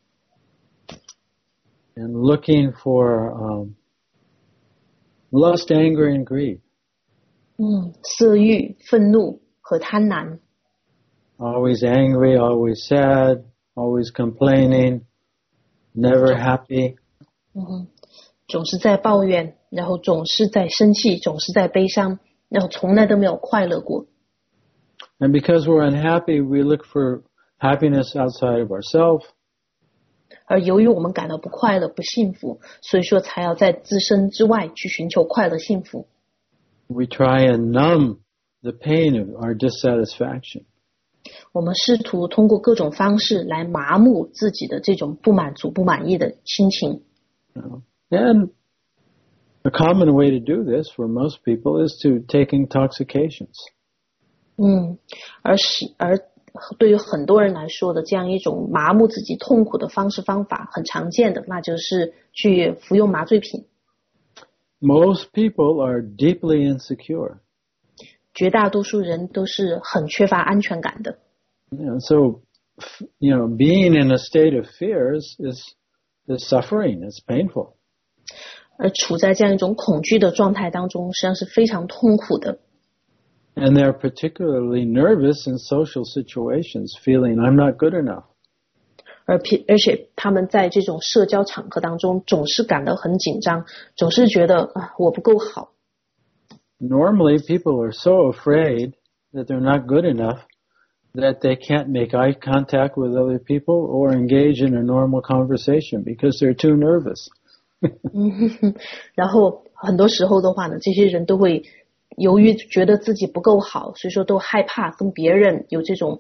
And looking for um, lust, anger, and greed.
嗯，色欲、愤怒和贪婪。
Always angry, always sad, always complaining, never happy.
嗯哼，总是在抱怨，然后总是在生气，总是在悲伤，然后从来都没有快乐过。
And because we're unhappy, we look for happiness outside of ourselves.
而由于我们感到不快乐、不幸福，所以说才要在自身之外去寻求快乐、幸福。
We try and numb the pain of our dissatisfaction.
我们试图通过各种方式来麻木自己的这种不满足、不满意的心情。
And a common way to do this for most people is to take intoxications.
嗯，而是而对于很多人来说的这样一种麻木自己痛苦的方式方法，很常见的，那就是去服用麻醉品。
Most people are deeply insecure.
绝大多数人都是很缺乏安全感的。
You know, so, you know, being in a state of fear is, is, is suffering. It's painful.
而处在这样一种恐惧的状态当中，实际上是非常痛苦的。
And they're particularly nervous in social situations, feeling I'm not good enough.
而而且他们在这种社交场合当中总是感到很紧张，总是觉得啊我不够好。
Normally, people are so afraid that they're not good enough that they can't make eye contact with other people or engage in a normal conversation because they're too nervous.
然后很多时候的话呢，这些人都会由于觉得自己不够好，所以说都害怕跟别人有这种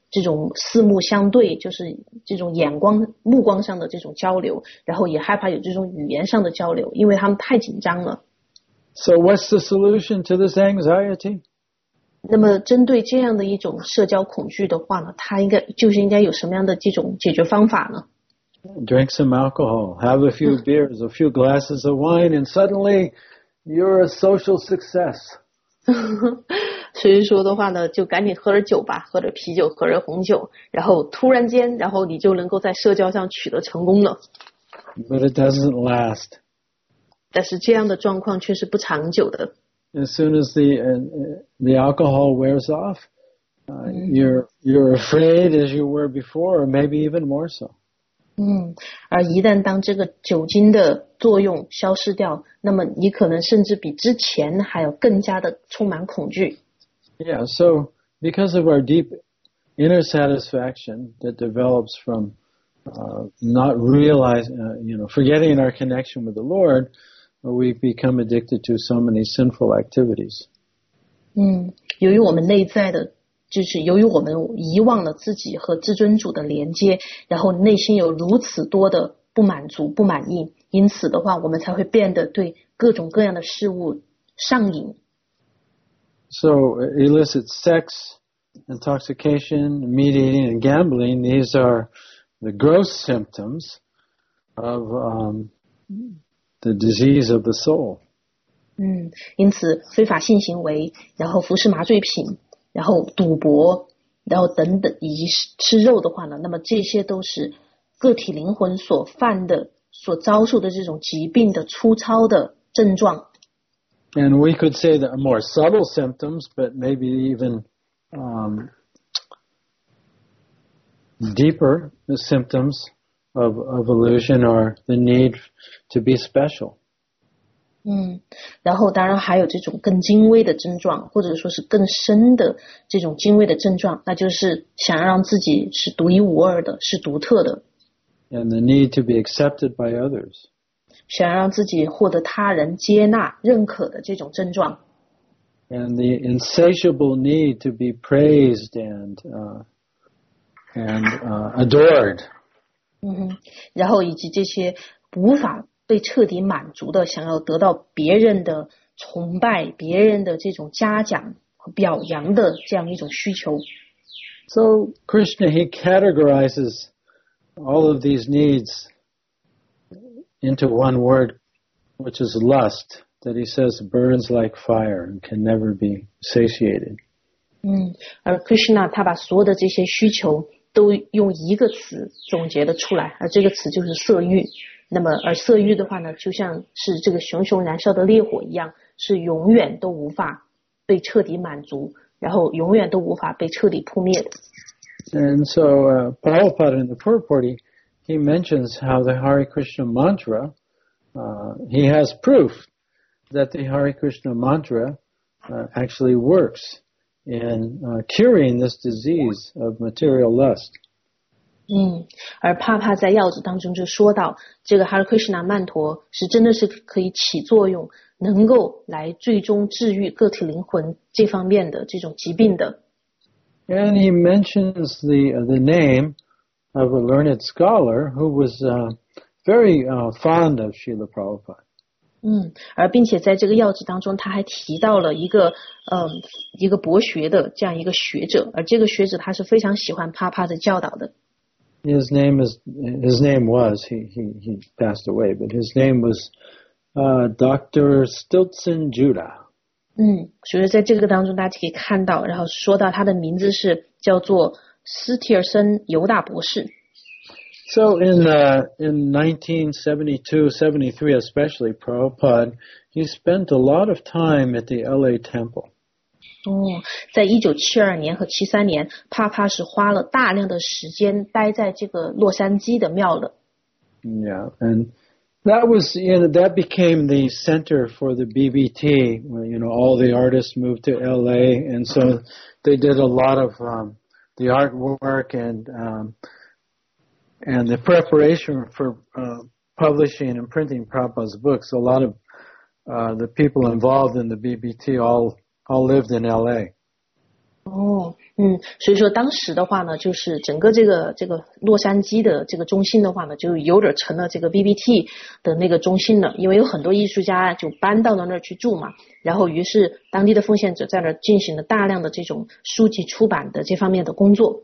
这种四目相对，就是这种眼光目光上的这种交流，然后也害怕有这种语言上的交流，因为他们太紧张了。
So what's the solution to this anxiety?
那么针对这样的一种社交恐惧的话呢，他应该就是应该有什么样的这种解决方法呢？
Drink some alcohol, have a few beers, a few glasses of wine, and suddenly you're a social success.
所以说的话呢，就赶紧喝点酒吧，喝点啤酒，喝点红酒，然后突然间，然后你就能够在社交上取得成功了。
But it doesn't last.
但是这样的状况却是不长久的。
As soon as the uh, the alcohol wears off, uh, mm. you're you're afraid as you were before, or maybe even more so.
嗯，而一旦当这个酒精的作用消失掉，那么你可能甚至比之前还要更加的充满恐惧。
Yeah, so because of our deep inner satisfaction that develops from uh, not realizing, uh, you know, forgetting our connection with the Lord, we become addicted to so many sinful activities.
嗯，由于我们内在的，就是由于我们遗忘了自己和至尊主的连接，然后内心有如此多的不满足、不满意，因此的话，我们才会变得对各种各样的事物上瘾。
So illicit sex, intoxication, meat eating, and gambling, these are the gross symptoms of um, the disease of the soul.
嗯，因此非法性行为，然后服食麻醉品，然后赌博，然后等等，以及吃肉的话呢，那么这些都是个体灵魂所犯的、所遭受的这种疾病的粗糙的症状。
And we could say that are more subtle symptoms, but maybe even um, deeper the symptoms of, of illusion or the need to be special.
嗯，然后当然还有这种更精微的症状，或者说是更深的这种精微的症状，那就是想要让自己是独一无二的，是独特的。
And the need to be accepted by others.
想要让自己获得他人接纳、认可的这种症状。
And the insatiable need to be praised and uh, and uh, adored.
嗯哼，然后以及这些无法被彻底满足的，想要得到别人的崇拜、别人的这种嘉奖和表扬的这样一种需求。
So Krishna, he categorizes all of these needs into one word, which is lust, that he says burns like fire and can never be satiated.
嗯，而 Krishna 他把所有的这些需求都用一个词总结了出来，而这个词就是色欲。那么，而色欲的话呢，就像是这个熊熊燃烧的烈火一样，是永远都无法被彻底满足，然后永远都无法被彻底扑灭的。
And so, uh, Prabhupada in the purport, he, he mentions how the Hare Krishna mantra, uh, he has proof that the Hare Krishna mantra uh, actually works in uh, curing this disease of material lust.
嗯，而帕帕在要旨当中就说到，这个 Hare Krishna 曼陀是真的是可以起作用，能够来最终治愈个体灵魂这方面的这种疾病的。
And he mentions the uh, the name of a learned scholar who was uh, very uh, fond of Srila Prabhupada.
嗯，而并且在这个要旨当中，他还提到了一个嗯一个博学的这样一个学者，而这个学者他是非常喜欢帕帕的教导的。
His name is his name was he he he passed away, but his name was uh, Doctor Stilson Judah.
嗯，所以在这个当中，大家可以看到，然后说到他的名字是叫做斯提尔森犹大博士。
So in uh, in nineteen seventy-two, seventy-three especially, Prabhupada, he spent a lot of time at the L A temple.
哦，在一九七二年和七三年，帕帕是花了大量的时间待在这个洛杉矶的庙了。
Yeah, and that was, you know, that became the center for the B B T, where, you know, all the artists moved to L A, and so they did a lot of um, the artwork and um, and the preparation for uh, publishing and printing Prabhupada's books. A lot of uh, the people involved in the B B T all all lived in L A.
哦，嗯，所以说当时的话呢，就是整个这个这个洛杉矶的这个中心的话呢，就有点成了这个 B B T 的那个中心了，因为有很多艺术家就搬到了那儿去住嘛，然后于是当地的奉献者在那儿进行了大量的这种书籍出版的这方面的工作。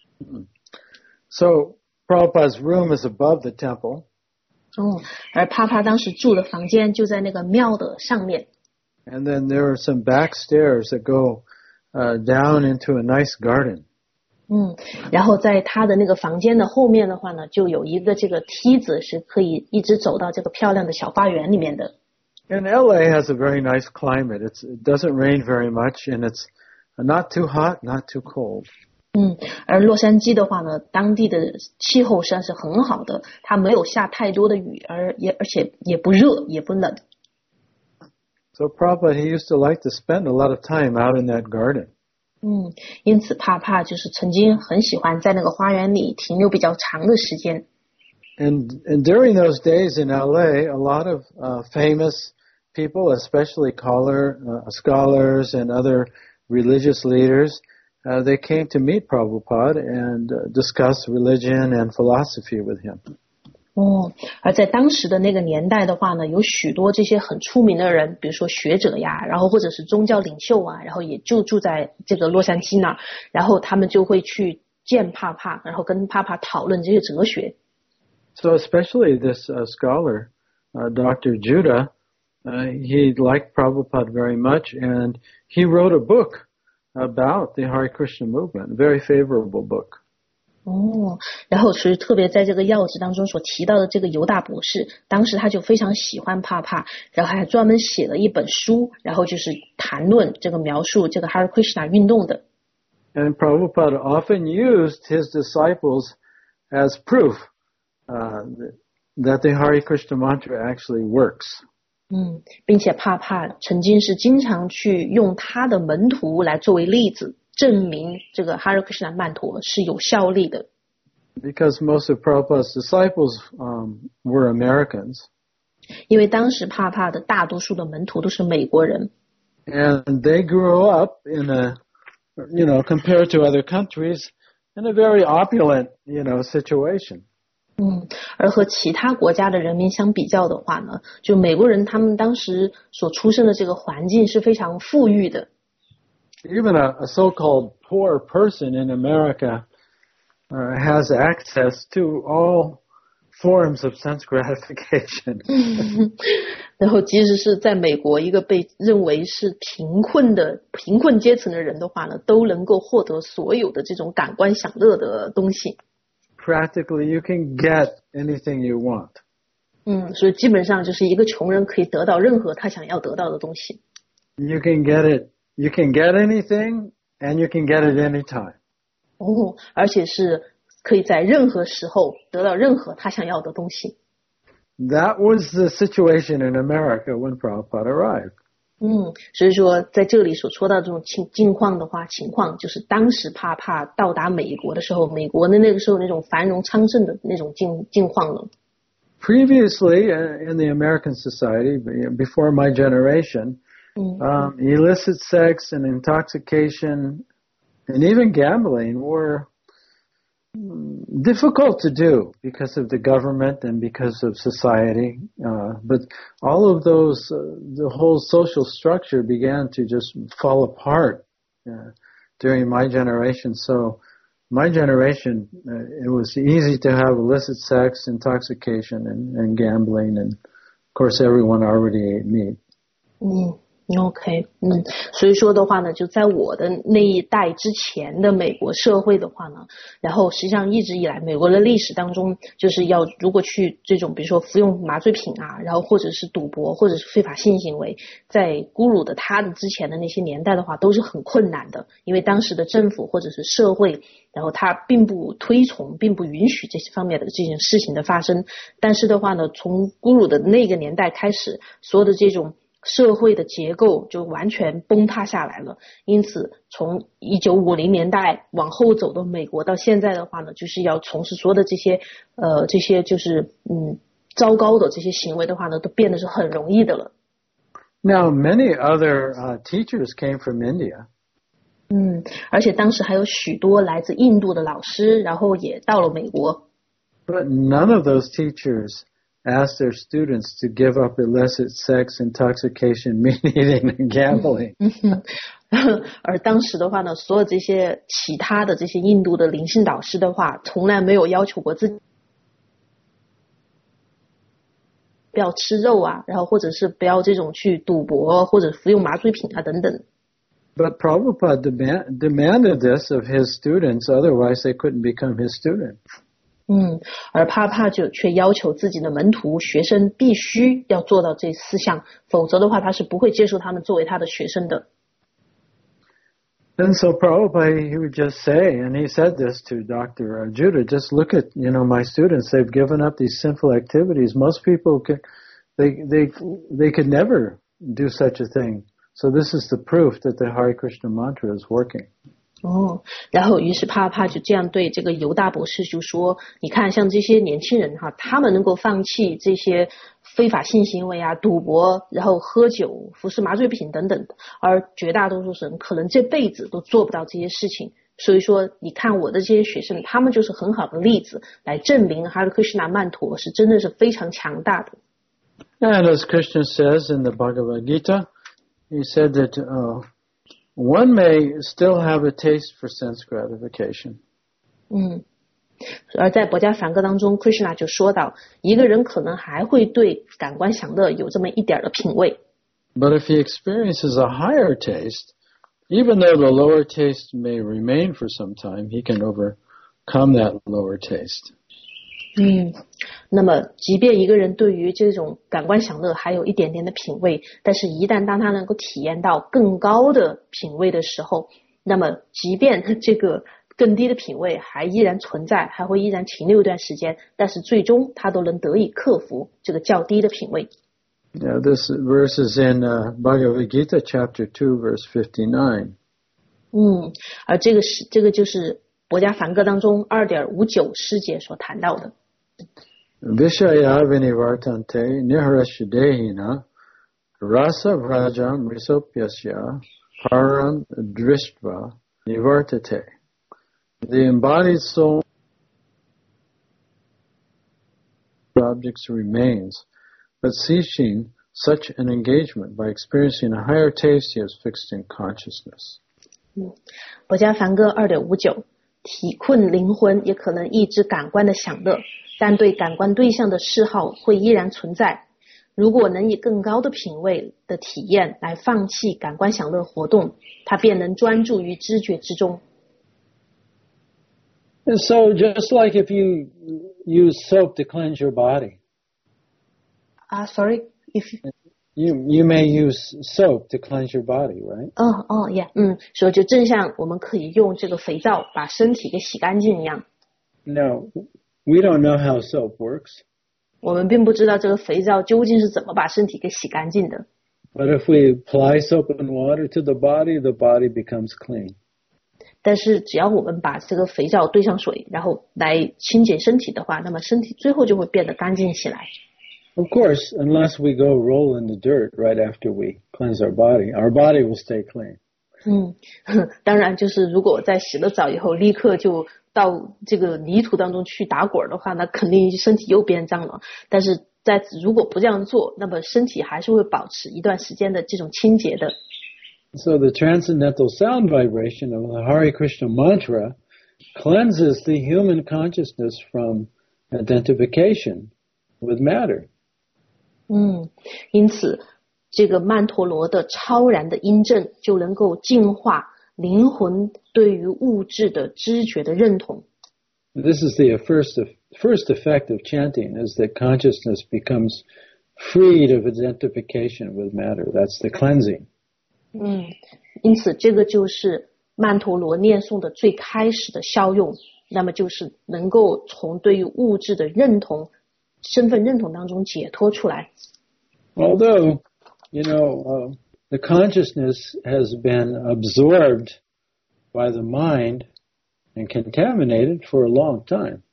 So Prabhupada's room is above the temple.
哦，而帕帕当时住的房间就在那个庙的上面。
And then there are some back stairs that go uh, down into a nice garden.
嗯，然后在他的那个房间的后面的话呢，就有一个这个梯子是可以一直走到这个漂亮的小花园里面的。
And L A has a very nice climate. It's, it doesn't rain very much, and it's not too hot, not too cold.
嗯，而洛杉矶的话呢，当地的气候实际上是很好的，它没有下太多的雨，而也而且也不热也不冷。
So Prabhupada, he used to like to spend a lot of time out in that garden.
嗯，因此帕帕就是曾经很喜欢在那个花园里停留比较长的时间。
And, and during those days in L A, a lot of uh, famous people, especially scholar, uh, scholars and other religious leaders, uh, they came to meet Prabhupada and uh, discuss religion and philosophy with him.
哦，而在当时的那个年代的话呢，有许多这些很出名的人，比如说学者呀，然后或者是宗教领袖啊，然后也就住在这个洛杉矶那儿，然后他们就会去见帕帕，然后跟帕帕讨论这些哲学。
So especially this uh, scholar, uh, Doctor Judah, uh, he liked Prabhupada very much, and he wrote a book about the Hare Krishna movement, a very favorable book.
哦，然后所以特别在这个要旨当中所提到的这个犹大博士，当时他就非常喜欢帕帕，然后还专门写了一本书，然后就是谈论这个描述这个 Hare Krishna 运动的。
And Prabhupada often used his disciples as proof uh, that the Hare Krishna mantra actually works.
嗯，并且帕帕曾经是经常去用他的门徒来作为例子，证明这个 Hare Krishna 曼陀是有效力的。
Because most of Prabhupada's disciples um, were Americans.
因为当时帕帕的大多数的门徒都是美国人。
And they grew up in a, you know, compared to other countries, in a very opulent, you know, situation.
嗯，而和其他国家的人民相比较的话呢，就美国人他们当时所出生的这个环境是非常富裕的。
Even a, a so-called poor person in America uh, has access to all forms of sense gratification.
然后即使是在美国，一个被认为是贫困的贫困阶层的人的话呢，都能够获得所有的这种感官享乐的东西。
Practically, you can get anything you want.
嗯，所以基本上就是一个穷人可以得到任何他想要得到的东西。
You can get it. You can get anything, and you can get it anytime.
哦，而且是可以在任何时候得到任何他想要的东西。
That was the situation in America when Prabhupada arrived.
嗯，所以说在这里所说到这种情境况的话，情况就是当时帕帕到达美国的时候，美国的那个时候那种繁荣昌盛的那种境境况了。
Previously, uh, in the American society, before my generation, um, illicit sex and intoxication and even gambling were difficult to do because of the government and because of society. Uh, but all of those, uh, the whole social structure began to just fall apart uh, during my generation. So my generation, uh, it was easy to have illicit sex, intoxication, and, and gambling. And of course, everyone already ate meat.
Mm. OK， 嗯，所以说的话呢，就在我的那一代之前的美国社会的话呢，然后实际上一直以来美国的历史当中，就是要如果去这种比如说服用麻醉品啊，然后或者是赌博或者是非法性行为，在咕噜的他的之前的那些年代的话，都是很困难的，因为当时的政府或者是社会，然后他并不推崇，并不允许这些方面的这件事情的发生。但是的话呢，从咕噜的那个年代开始，所有的这种社会的结构就完全崩塌下来了，因此从一九五零年代往后走的美国到现在的话呢，就是要从事所有的这些呃这些就是嗯糟糕的这些行为的话呢，都变得是很容易的了。
Now, many other uh, teachers came from India.
嗯，而且当时还有许多来自印度的老师，然后也到了美国。
But none of those teachers asked their students to give up illicit sex, intoxication, meat eating, and gambling.
而当时的话呢，所有这些其他的这些印度的灵性导师的话，从来没有要求过自己不要吃肉啊，然后或者是不要这种去赌博或者服用麻醉品啊等等。
But Prabhupada demand, demanded this of his students, otherwise they couldn't become his students.
嗯，而帕帕就却要求自己的门徒学生必须要做到这四项，否则的话他是不会接受他们作为他的学生的。
And so Prabhupada, he would just say, and he said this to Doctor Judah, just look at, you know, my students, they've given up these sinful activities. Most people could, they, they, they could never do such a thing. So this is the proof that the Hare Krishna mantra is working.
哦，然后于是帕帕就这样对这个犹大博士就说，你看像这些年轻人哈，他们能够放弃这些非法性行为啊，赌博，然后喝酒，服食麻醉品等等的，而绝大多数人可能这辈子都做不到这些事情。所以说你看我的这些学生，他们就是很好的例子，来证明哈克什那曼陀是真的是非常强大的。
And as Krishna says in the Bhagavad Gita, he said that uh, one may still have a taste for sense gratification.
嗯，而在博迦梵歌当中 Krishna 就说到，一个人可能还会对感官享乐有这么一点的品味。
But if he experiences a higher taste, even though the lower taste may remain for some time, he can overcome that lower taste.
嗯，那么即便一个人对于这种感官享乐还有一点点的品味，但是一旦当他能够体验到更高的品味的时候，那么即便这个更低的品味还依然存在，还会依然停留一段时间，但是最终他都能得以克服这个较低的品味。
Yeah, this verse is in uh, Bhagavad Gita chapter two verse fifty-nine.
嗯，而这个是这个就是博迦梵歌当中 二点五九 诗节所谈到的。
Vishaya vinivartante niharashidehina rasa vrajam risopyasya param drishtva nivartate. The embodied soul objects remains, but ceasing such an engagement by experiencing a higher taste he has fixed in consciousness.
嗯，博迦梵歌 二点五九 体困灵魂也可能抑制感官的享乐，但对感官对象的嗜好会依然存在。如果能以更高的品味的体验来放弃感官享乐活动，他便能专注于知觉之中。
And so just like if you use soap to cleanse your body.
Ah, sorry, if
you you may use soap to cleanse your body, right?
哦哦呀，嗯，所以就正像我们可以用这个肥皂把身体给洗干净一样。
No, we don't know how soap works.
我们并不知道这个肥皂究竟是怎么把身体给洗干净的。
But if we apply soap and water to the body, the body becomes clean.
但是只要我们把这个肥皂兑上水，然后来清洁身体的话，那么身体最后就会变得干净起来。
Of course, unless we go roll in the dirt right after we cleanse our body, our body will stay clean.
嗯，当然就是如果在洗了澡以后立刻就到这个泥土当中去打滚的话，那肯定身体又变脏了。但是在如果不这样做，那么身体还是会保持一段时间的这种清洁的。
So the transcendental sound vibration of the Hare Krishna mantra cleanses the human consciousness from identification with matter.
嗯，因此这个曼陀罗的超然的音振就能够净化灵魂对于物质的知觉的认同。
This is the first first effect of chanting, is that consciousness becomes freed of identification with matter. That's the cleansing.
嗯，因此这个就是曼陀罗念诵的最开始的效用，那么就是能够从对于物质的认同、身份认同当中解脱出来。
Although, you know, uh, the consciousness has been absorbed by the mind and contaminated for a long time.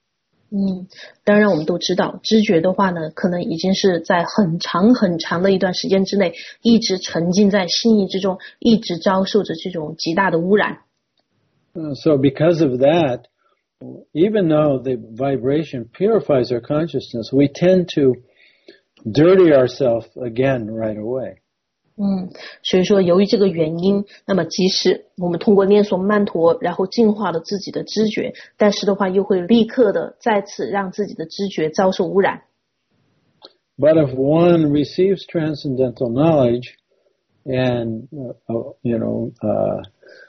嗯，当然我们都知道，知觉的话呢，可能已经是在很长很长的一段时间之内，一直沉浸在心意之中，一直遭受着这种极大的污染。
So because of that, even though the vibration purifies our consciousness, we tend to dirty ourselves again right away.
嗯，所以说由于这个原因，那么即使我们通过念诵曼陀，然后净化了自己的知觉，但是的话又会立刻的再次让自己的知觉遭受污染。
But if one receives transcendental knowledge and, uh, you know, uh,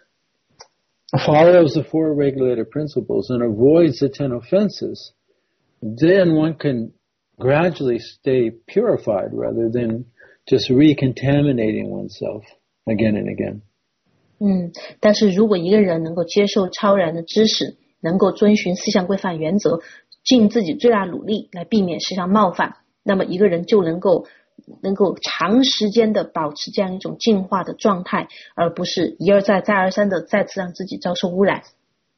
follows the four regulated principles and avoids the ten offenses, then one can gradually stay purified rather than just recontaminating oneself again and again.
嗯，但是如果一个人能够接受超然的知识，能够遵循四项规范原则，尽自己最大努力来避免世上冒犯，那么一个人就能够能够长时间的保持这样一种净化的状态，而不是一而再再而三的再次让自己遭受污染。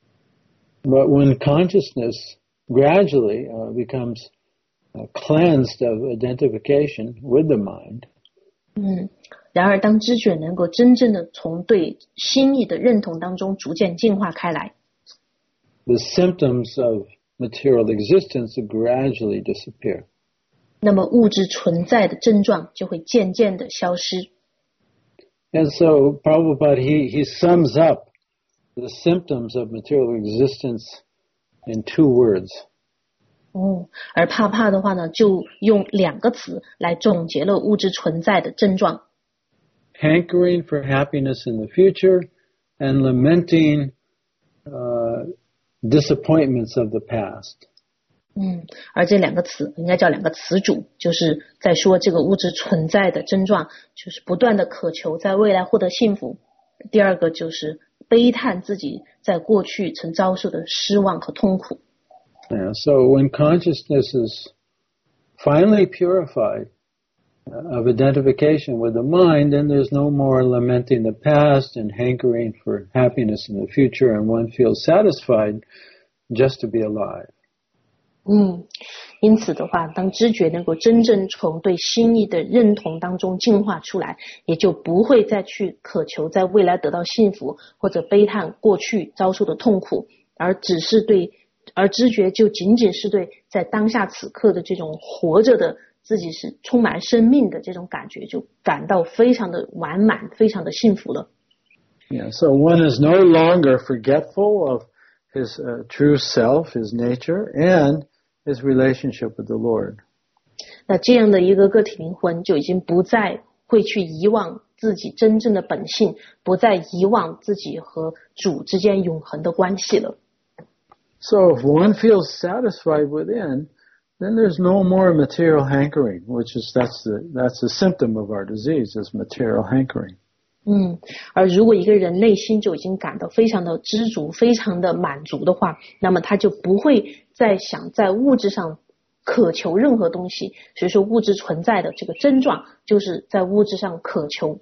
But when consciousness gradually uh, becomes uh, cleansed of identification with the mind,
嗯，然而当知觉能够真正的从对心意的认同当中逐渐净化开来，
the symptoms of material existence gradually disappear.
那么物质存在的症状就会渐渐的消失。
And so Prabhupada, he, he sums up the symptoms of material existence in two words.
哦，而帕帕的话呢，就用两个词来总结了物质存在的症状。
Hankering for happiness in the future and lamenting uh, disappointments of the past.
嗯，而这两个词应该叫两个词组，就是在说这个物质存在的症状，就是不断的渴求在未来获得幸福。第二个就是悲叹自己在过去曾遭受的失望和痛苦。
Yeah, so when consciousness is finally purified of identification with the mind, then there's no more lamenting the past and hankering for happiness in the future, and one feels satisfied just to be alive.
嗯，因此的话，当知觉能够真正从对心意的认同当中净化出来，也就不会再去渴求在未来得到幸福，或者悲叹过去遭受的痛苦，而只是对，而知觉就仅仅是对在当下此刻的这种活着的自己是充满生命的这种感觉，就感到非常的完满，非常的幸福了。
Yeah, so one is no longer forgetful of his uh, true self, his nature, and his relationship with the Lord.
那这样的一个个体灵魂就已经不再会去遗忘自己真正的本性，不再遗忘自己和主之间永恒的关系了。
So if one feels satisfied within, then there's no more material hankering, which is that's the that's the symptom of our disease, is material hankering.
嗯，而如果一个人内心就已经感到非常的知足，非常的满足的话，那么他就不会再想在物质上渴求任何东西。所以说物质存在的这个症状就是在物质上渴求。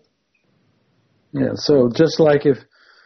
Yeah, so just like if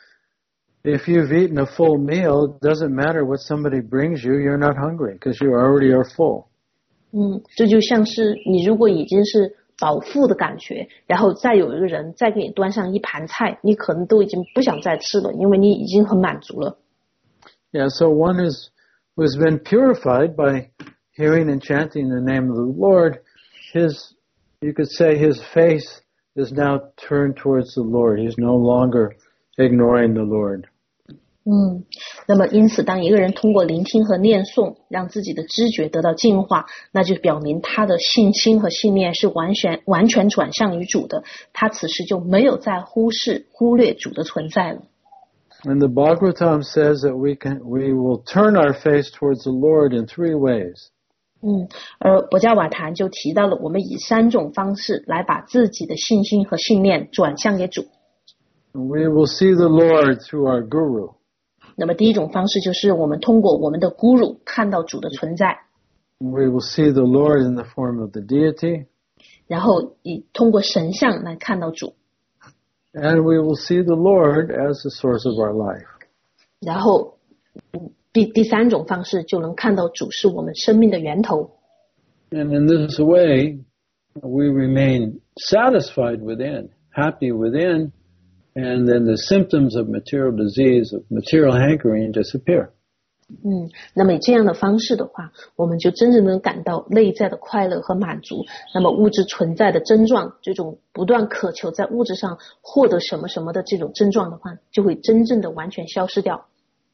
if you've eaten a full meal, it doesn't matter what somebody brings you, you're not hungry because you already are full.
嗯，这就像是你如果已经是饱腹的感觉，然后再有一个人再给你端上一盘菜，你可能都已经不想再吃了，因为你已经很满足了。
Yeah, so one is who's been purified by hearing and chanting the name of the Lord. His, you could say, his face is now turned towards the Lord. He's no longer ignoring the Lord.
嗯，那么因此当一个人通过聆听和念诵让自己的知觉得到净化，那就表明他的信心和信念是完全完全转向于主的，他此时就没有再忽视忽略主的存在了。
And the Bhagavatam says that we can we will turn our face towards the Lord in three ways.
嗯，而博伽瓦坛就提到了我们以三种方式来把自己的信心和信念转向给主。
We will see the Lord through our guru.
那么第一种方式就是我们通过我们的 guru 看到主的存在。
We will see the Lord in the form of the deity.
然后以通过神像来看到主。
And we will see the Lord as the source of our life.
然后第第三种方式就能看到主是我们生命的源头。
And in this way, we remain satisfied within, happy within, and then the symptoms of material disease, of material hankering disappear.
嗯，那么以这样的方式的话，我们就真正能感到内在的快乐和满足。那么物质存在的症状，这种不断渴求在物质上获得什么什么的这种症状的话，就会真正的完全消失掉。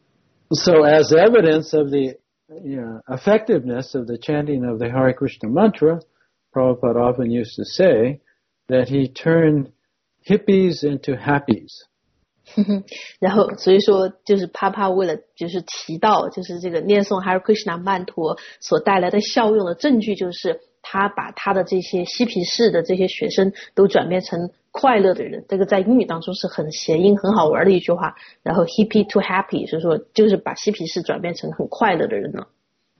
So as evidence of the you know, effectiveness of the chanting of the Hare Krishna mantra, Prabhupada often used to say that he turned hippies into happies.
然后所以说就是帕帕为了就是提到就是这个念诵 Hare Krishna 曼陀所带来的效用的证据，就是他把他的这些嬉皮士的这些学生都转变成快乐的人。这个在英语当中是很谐音很好玩的一句话，然后 hippie to happy 所以说就是把嬉皮士转变成很快乐的人呢。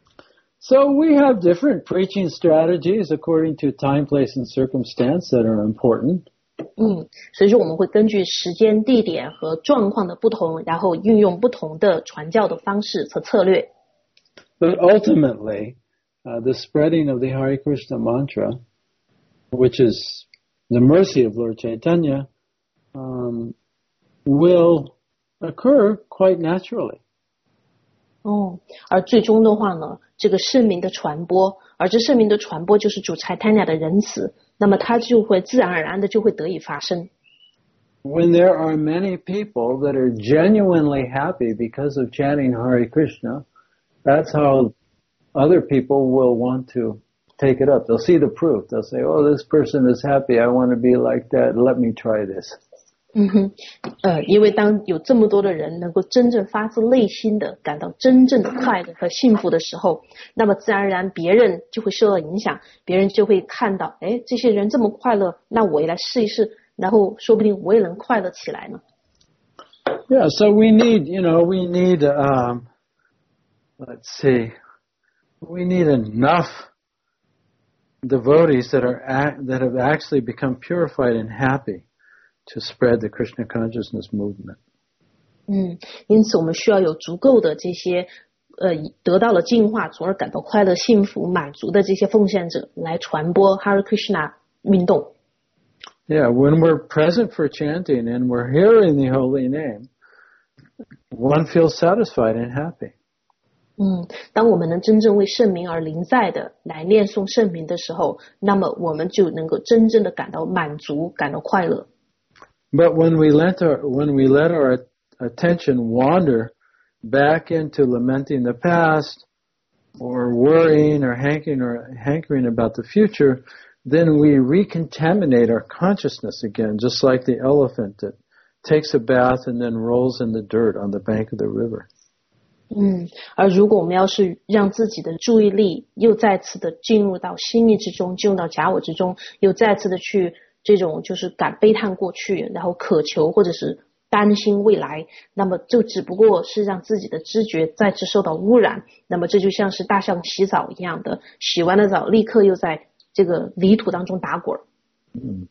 So we have different preaching strategies according to time, place, and circumstance that are important.
嗯，所以说我们会根据时间、地点和状况的不同，然后运用不同的传教的方式和策略。
But ultimately, uh, the spreading of the Hare Krishna mantra, which is the mercy of Lord Chaitanya, um, will occur quite naturally.
哦，而最终的话呢，这个圣名的传播，而这圣名的传播就是主Chaitanya的仁慈，那么它就会自然而然的就会得以发生。
When there are many people that are genuinely happy because of chanting Hare Krishna, that's how other people will want to take it up. They'll see the proof. They'll say, oh, this person is happy. I want to be like that. Let me try this.
嗯哼，呃，因为当有这么多的人能够真正发自内心的感到真正的快乐和幸福的时候，那么自然而然别人就会受到影响，别人就会看到，哎，这些人这么快乐，那我也来试一试，然后说不定我也能快乐起来呢。
Yeah, so we need, you know, we need, um, let's see, we need enough devotees that are that have actually become purified and happy to spread the Krishna consciousness movement.
嗯，因此我们需要有足够的这些呃得到了净化，从而感到快乐、幸福、满足的这些奉献者来传播 Hare Krishna 运动。
Yeah, when we're present for chanting and we're hearing the holy name, one feels satisfied and happy.
嗯，当我们能真正为圣名而临在的来念诵圣名的时候，那么我们就能够真正的感到满足，感到快乐。
But when we let our, when we let our attention wander back into lamenting the past or worrying or hankering or hankering about the future, then we recontaminate our consciousness again, just like the elephant that takes a bath and then rolls in the dirt on the bank of the river.
嗯，而如果我们要是让自己的注意力又再次的进入到心意之中，进入到假我之中，又再次的去这种就是感悲叹过去，然后渴求或者是担心未来，那么就只不过是让自己的知觉再次受到污染。那么这就像是大象洗澡一样的，洗完了澡立刻又在这个泥土当中打滚。
Mm.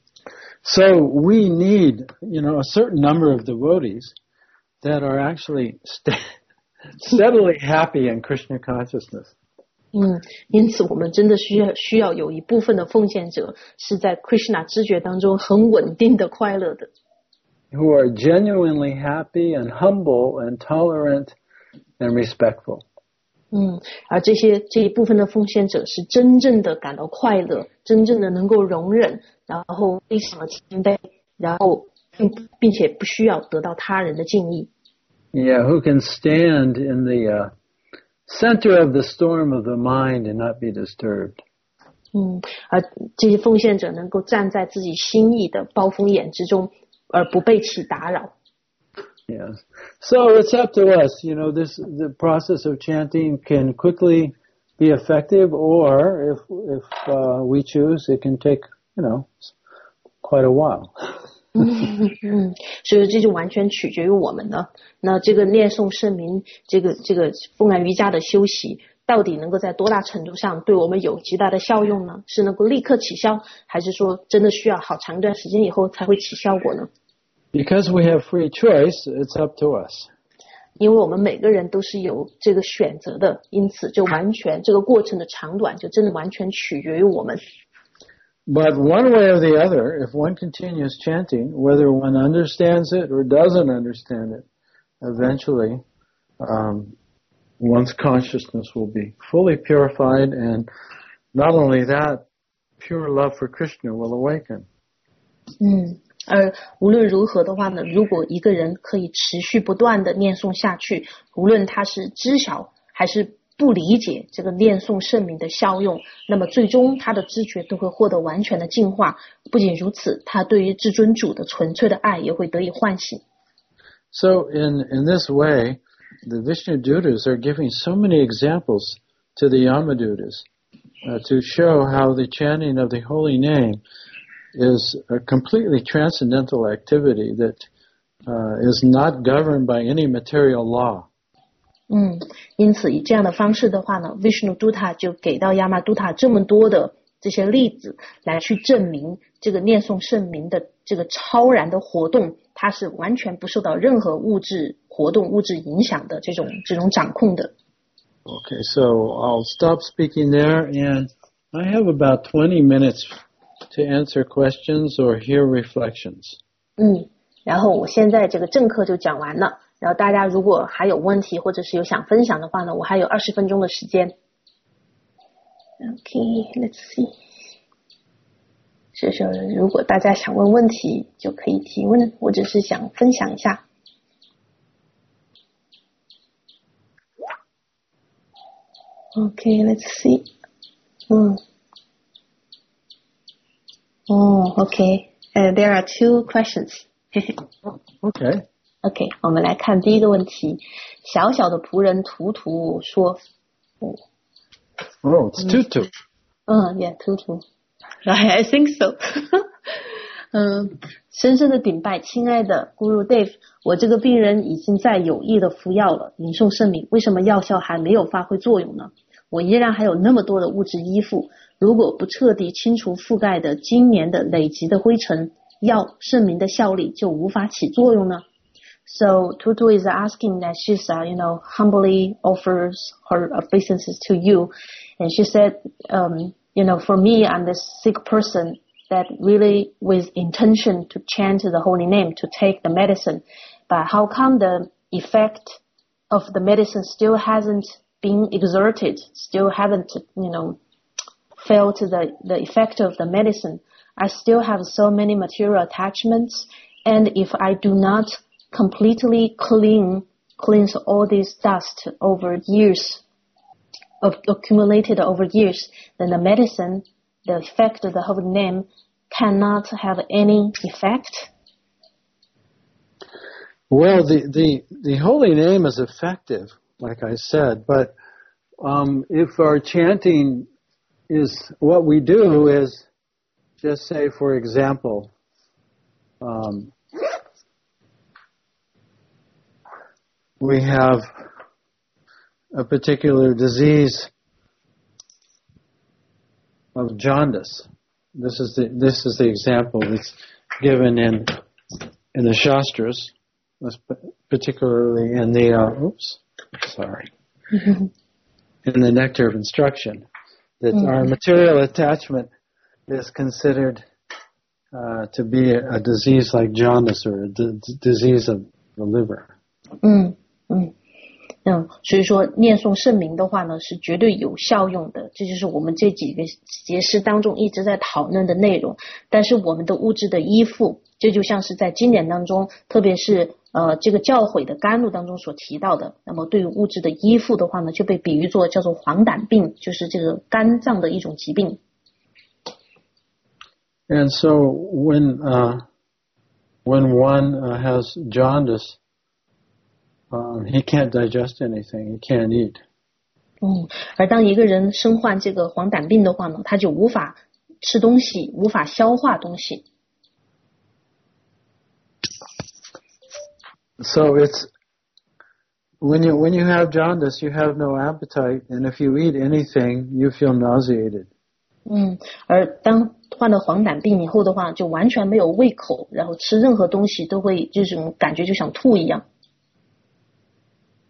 So we need, you know, a certain number of devotees that are actually st- steadily happy in Krishna consciousness.
嗯，因此我们真的需要需要有一部分的奉献者是在 Krishna 知觉当中很稳定的快乐的。
Who are genuinely happy and humble and tolerant and respectful.
嗯，而这些这一部分的奉献者是真正的感到快乐，真正的能够容忍，然后非常的谦卑，然后并并且不需要得到他人的敬意。
Yeah, who can stand in the uh, center of the storm of the mind and not be disturbed.
嗯，而这些奉献者能够站在自己心意的暴风眼之中，而不被其打扰。
Yes. So it's up to us. You know, this the process of chanting can quickly be effective, or if if uh, we choose, it can take, you know, quite a while.
嗯嗯，所以这就完全取决于我们了。那这个念诵圣名，这个这个风兰瑜伽的修习，到底能够在多大程度上对我们有极大的效用呢？是能够立刻起效，还是说真的需要好长一段时间以后才会起效果呢？
Because we have free choice, it's up to us.
因为我们每个人都是有这个选择的，因此就完全这个过程的长短就真的完全取决于我们。
But one way or the other, if one continues chanting, whether one understands it or doesn't understand it, eventually um, one's consciousness will be fully purified, and not only that, pure love for Krishna will awaken.
嗯，而无论如何的话呢，如果一个人可以持续不断的念诵下去，无论他是知晓还是不理解这个念诵圣名的效用，那么最终他的知觉都会获得完全的净化。不仅如此，他对于至尊主的纯粹的爱也会得以唤醒。
So in, in this way, the Vishnu Dutas are giving so many examples to the Yamadutas uh, to show how the chanting of the holy name is a completely transcendental activity that uh, is not governed by any material law.
嗯，因此以这样的方式的话呢 ，Vishnu Duta 就给到 Yamaduta 这么多的这些例子，来去证明这个念诵圣名的这个超然的活动，它是完全不受到任何物质活动、物质影响的这种这种掌控的。
Okay, so I'll stop speaking there, and I have about twenty minutes to answer questions or hear reflections.
嗯，然后我现在这个正课就讲完了。然后大家如果还有问题或者是有想分享的话呢，我还有二十分钟的时间。Okay, let's see. 所以说，如果大家想问问题，就可以提问，或者是想分享一下。Okay, let's see. 嗯。Oh, okay. Uh, there are two questions.
Okay.OK，
我们来看第一个问题。小小的仆人图图说，
哦 Oh, it's Tutu.
嗯 yeah, Tutu. I think so. 嗯，深深的顶拜，亲爱的 Guru Dave， 我这个病人已经在有意的服药了，吟诵圣名，为什么药效还没有发挥作用呢？我依然还有那么多的物质依附，如果不彻底清除覆盖的今年的累积的灰尘，药圣名的效力就无法起作用呢。So Tutu is asking that she's, uh, you know, humbly offers her obeisances to you. And she said, um, you know, for me, I'm the sick person that really with intention to chant the holy name, to take the medicine. But how come the effect of the medicine still hasn't been exerted, still haven't, you know, felt the, the effect of the medicine? I still have so many material attachments. And if I do not completely clean, cleanse all this dust over years, of accumulated over years, then the medicine, the effect of the holy name cannot have any effect.
Well, the, the, the holy name is effective, like I said, but um, if our chanting is, what we do is, just say, for example, um, we have a particular disease of jaundice. This is the this is the example that's given in in the Shastras, particularly in the uh, oops, sorry, in the Nectar of Instruction, that mm-hmm. our material attachment is considered uh, to be a, a disease like jaundice or a d- disease of the liver.
嗯嗯。嗯，所以说念诵圣名的话呢，是绝对有效用的，这就是我们这几个节诗当中一直在讨论的内容。但是我们的物质的依附，这就像是在经典当中，特别是呃这个教诲的甘露当中所提到的。那么对于物质的依附的话呢，就被比喻作叫做黄疸病，就是这个肝脏的一种疾病。
And so when uh, when one uh, has jaundice, Um, he can't digest anything. He can't eat.
嗯，而当一个人身患这个黄疸病的话呢，他就无法吃东西，无法消化东西。
So it's when you when you have jaundice, you have no appetite, and if you eat anything, you feel nauseated.
嗯，而当患了黄疸病以后的话，就完全没有胃口，然后吃任何东西都会就是感觉就想吐一样。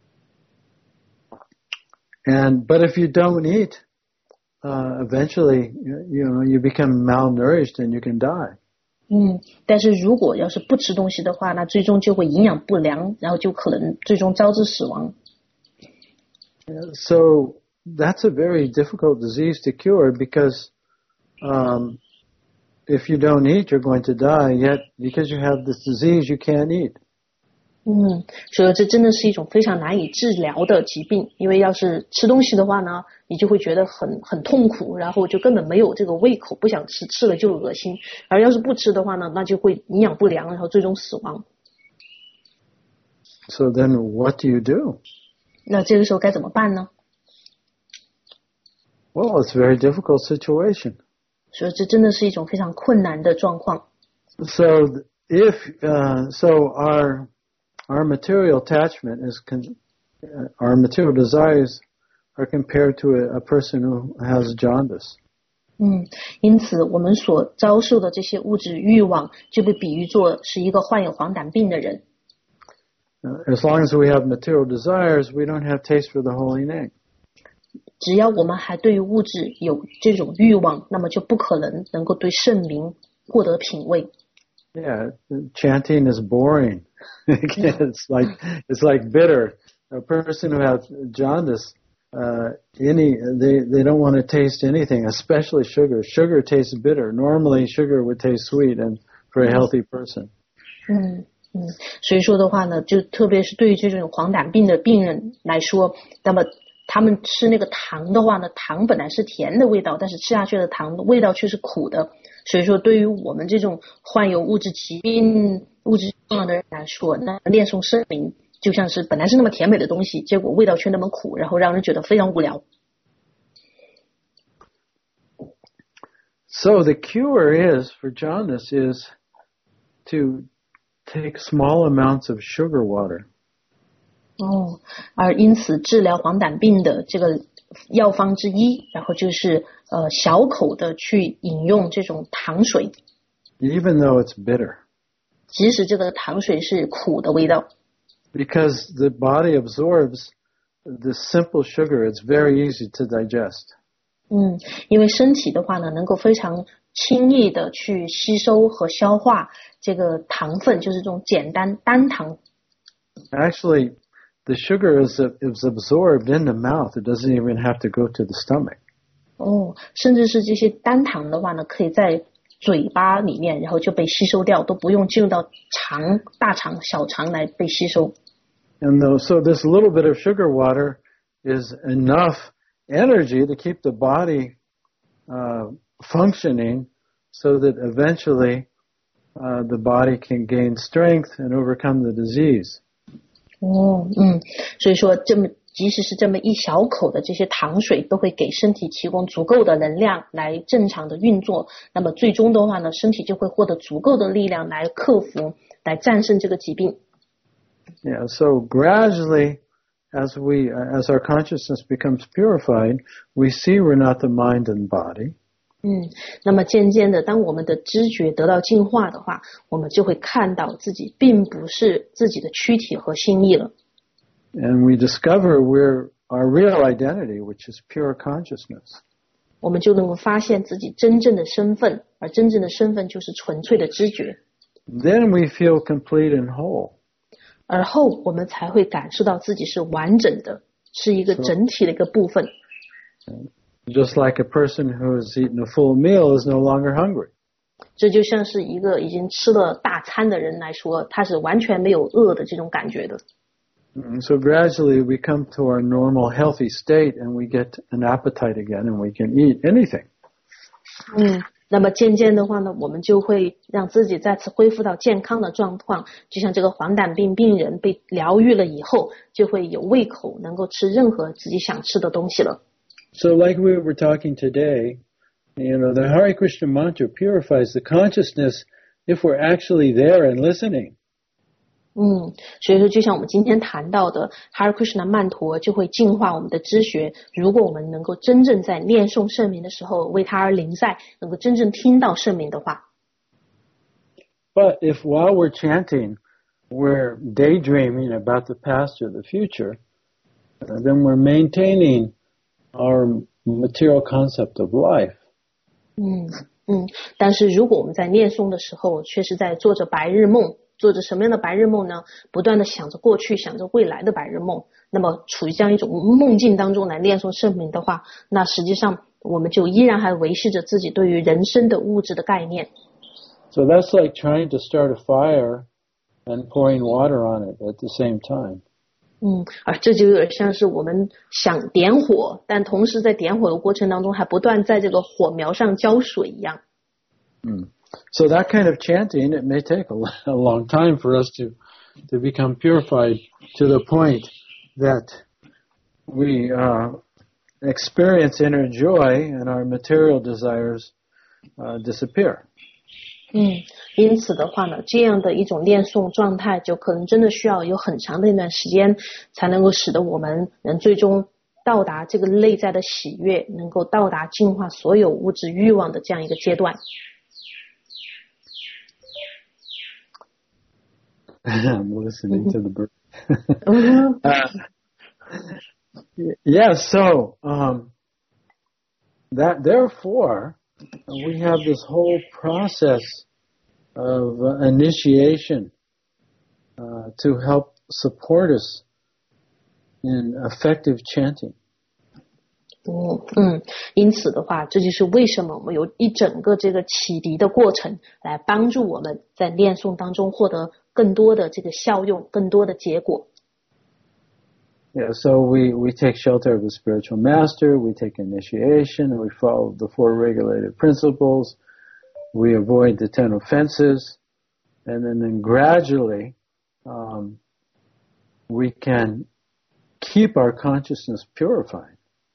And but if you don't eat, uh, eventually, you know, you become malnourished and you can die.
嗯，但是如果要是不吃东西的话，那最终就会营养不良，然后就可能最终招致死亡。
So that's a very difficult disease to cure because um, if you don't eat, you're going to die. Yet because you have this disease, you can't eat.
嗯，所以这真的是一种非常难以治疗的疾病，因为要是吃东西的话呢，你就会觉得很很痛苦，然后就根本没有这个胃口，不想吃，吃了就恶心。而要是不吃的话呢，那就会营养不良，然后最终死亡。
So then what do you do?
那这个时候该怎么办呢？
Well, it's a very difficult situation.
所以这真的是一种非常困难的状况。
So if uh, so our Our material attachment is, con- uh, our material desires are compared to a, a person who has jaundice.
嗯，因此我们所遭受的这些物质欲望就被比喻作是一个患有黄疸病的人。
Uh, as long as we have material desires, we don't have taste for the holy name.
只要我们还对于物质有这种欲望，那么就不可能能够对圣名获得品味。
Yeah, chanting is boring. It's like it's like bitter. A person who has jaundice, uh, any they they don't want to taste anything, especially sugar. Sugar tastes bitter. Normally, sugar would taste sweet, and for a healthy person.
嗯嗯，所以说的话呢，就特别是对于这种黄疸病的病人来说，那么他们吃那个糖的话呢，糖本来是甜的味道，但是吃下去的糖的味道却是苦的。所以说对于我们这种患有物质疾病物质欲望的人来说，那念诵圣名就像是本来是那么甜美的东西，结果味道却那么苦，然后让人觉得非常无聊。
So the cure is for jaundice is to take small amounts of sugar water.
哦，而因此治疗黄疸病的这个药方之一，然后就是呃小口的去饮用这种糖水，
Even though it's bitter.
即使这个糖水是苦的味道。
Because the body absorbs the simple sugar, it's very easy to digest.
嗯，因为身体的话呢，能够非常轻易的去吸收和消化这个糖分，就是这种简单单糖。
Actually, the sugar is, is absorbed in the mouth. It doesn't even have to go to the stomach.
哦，甚至是这些单糖的话呢，可以在嘴巴里面，然后就被吸收掉，都不用进入到肠、大肠、小肠来被吸收。
And though, so this little bit of sugar water is enough energy to keep the body uh, functioning so that eventually uh, the body can gain strength and overcome the disease.
哦，嗯，所以说这么即使是这么一小口的这些糖水，都会给身体提供足够的能量来正常的运作。那么最终的话呢，身体就会获得足够的力量来克服、来战胜这个疾病。
Yeah, so gradually, as we, as our consciousness becomes purified, we see we're not the mind and body.
嗯，那么渐渐的，当我们的知觉得到净化的话，我们就会看到自己并不是自己的躯体和心意了。
And we discover we're our real identity, which is pure consciousness.
我们就能够发现自己真正的身份，而真正的身份就是纯粹的知觉。
Then we feel complete and whole.
而后我们才会感受到自己是完整的，是一个整体的一个部分。
Just like a person who has eaten a full meal is no longer hungry.
这就像是一个已经吃了大餐的人来说，他是完全没有饿的这种感觉的。
So gradually we come to our normal healthy state and we get an appetite again and we can eat anything.
嗯，那么渐渐的话呢，我们就会让自己再次恢复到健康的状况，就像这个黄疸病病人被疗愈了以后，就会有胃口，能够吃任何自己想吃的东西了。
So like we were talking today, you know, the Hare Krishna mantra purifies the consciousness if we're actually there and listening.
嗯，所以说就像我们今天谈到的 Hare Krishna 曼陀就会净化我们的知觉，如果我们能够真正在念诵圣名的时候为他而临在，能够真正听到圣名的话。
But if while we're chanting, we're daydreaming about the past or the future,
then we're maintaining our material concept of life.
嗯嗯，但是如果我们在念诵的时候，却是在做着白日梦，做着什么样的白日梦呢？不断的想着过去，想着未来的白日梦。那么处于这样一种梦境当中来念诵圣名的话，那实际上我们就依然还维系着自己对于人生的物质的概念。
So that's like trying to start a fire and pouring water on it at the same time.
嗯，而这就有点像是我们想点火，但同时在点火的过程当中还不断在这个火苗上浇水一样。
嗯 So that kind of chanting, it may take a, a long time for us to, to become purified to the point that we uh, experience inner joy and our material desires uh, disappear.
嗯，因此的话呢，这样的一种念诵状态就可能真的需要有很长的一段时间，才能够使得我们能最终到达这个内在的喜悦，能够到达净化所有物质欲望的这样一个阶段。
I'm listening to the bird. uh, yeah, so um, that therefore we have this whole process of uh, initiation uh, to help support us in effective chanting.
嗯嗯，因此的话，这就是为什么我们有一整个这个启迪的过程，来帮助我们在念诵当中获得更多的这个效用，更多的结果。
Yeah, so we, we take shelter of the spiritual master, we take initiation, we follow the four regulated principles, we avoid the ten offenses, and then, then gradually um, we can keep our consciousness purified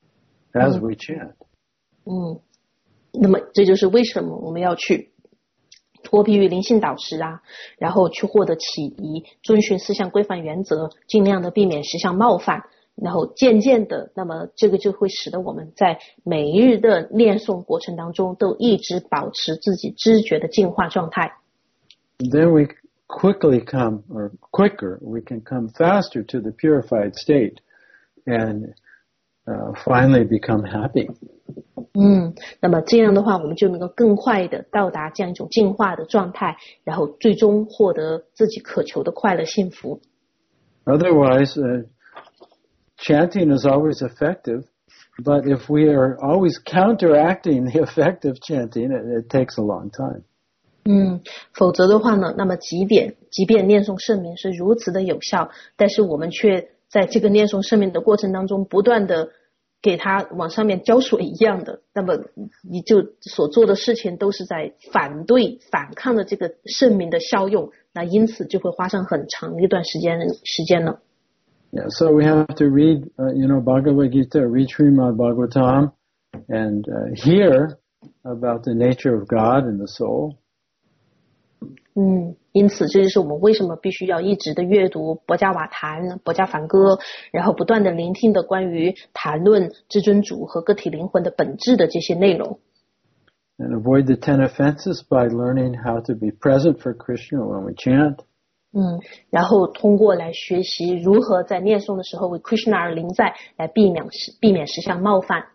as we chant.
嗯，那么这就是为什么我们要去脱皮于灵性导师啊，然后去获得启迪，遵循四项规范原则，尽量的避免十项冒犯，然后渐渐的，那么这个就会使得我们在每一日的念诵过程当中都一直保持自己知觉的净化状态。
Then we quickly come, or quicker, we can come faster to the purified state and uh, finally become happy.
嗯，那么这样的话，我们就能够更快的到达这样一种净化的状态，然后最终获得自己渴求的快乐幸福。
Otherwise, uh, chanting is always effective, but if we are always counteracting the effect of chanting, it, it takes a long time.
嗯，否则的话呢，那么即便即便念诵圣名是如此的有效，但是我们却在这个念诵圣名的过程当中不断的给它往上面浇水一样的，那么你就所做的事情都是在反对反抗的这个圣名的效用，那因此就会花上很长一段时间时间了。
Yeah, so we have to read, uh, you know, Bhagavad Gita, read Srimad Bhagavatam, and uh, hear about the nature of God and the soul.
嗯，因此这就是我们为什么必须要一直的阅读薄伽瓦坛、薄伽梵歌，然后不断的聆听的关于谈论至尊主和个体灵魂的本质的这些内容。
And avoid the ten offenses by learning how to be present for Krishna when we chant.
嗯，然后通过来学习如何在念诵的时候为 Krishna 而临在，来避免避免十项冒犯。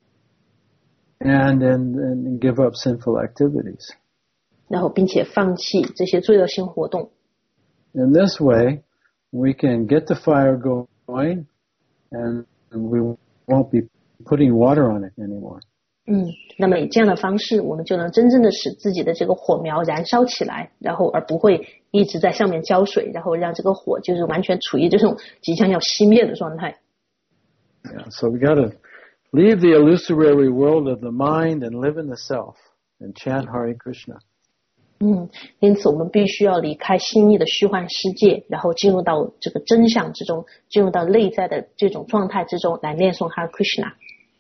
And and, and give up sinful activities.
然后并且放弃这些罪恶性活动。
In this way, we can get the fire going, and we won't be putting water on it anymore.
嗯，那么以这样的方式，我们就能真正的使自己的这个火苗燃烧起来，然后而不会一直在上面浇水，然后让这个火就是完全处于这种即将要熄灭的状态。
Yeah, so we got to leave the illusory world of the mind and live in the self and chant Hare Krishna.
嗯，因此我们必须要离开心意的虚幻世界，然后进入到这个真相之中，进入到内在的这种状态之中来念诵 Hare Krishna。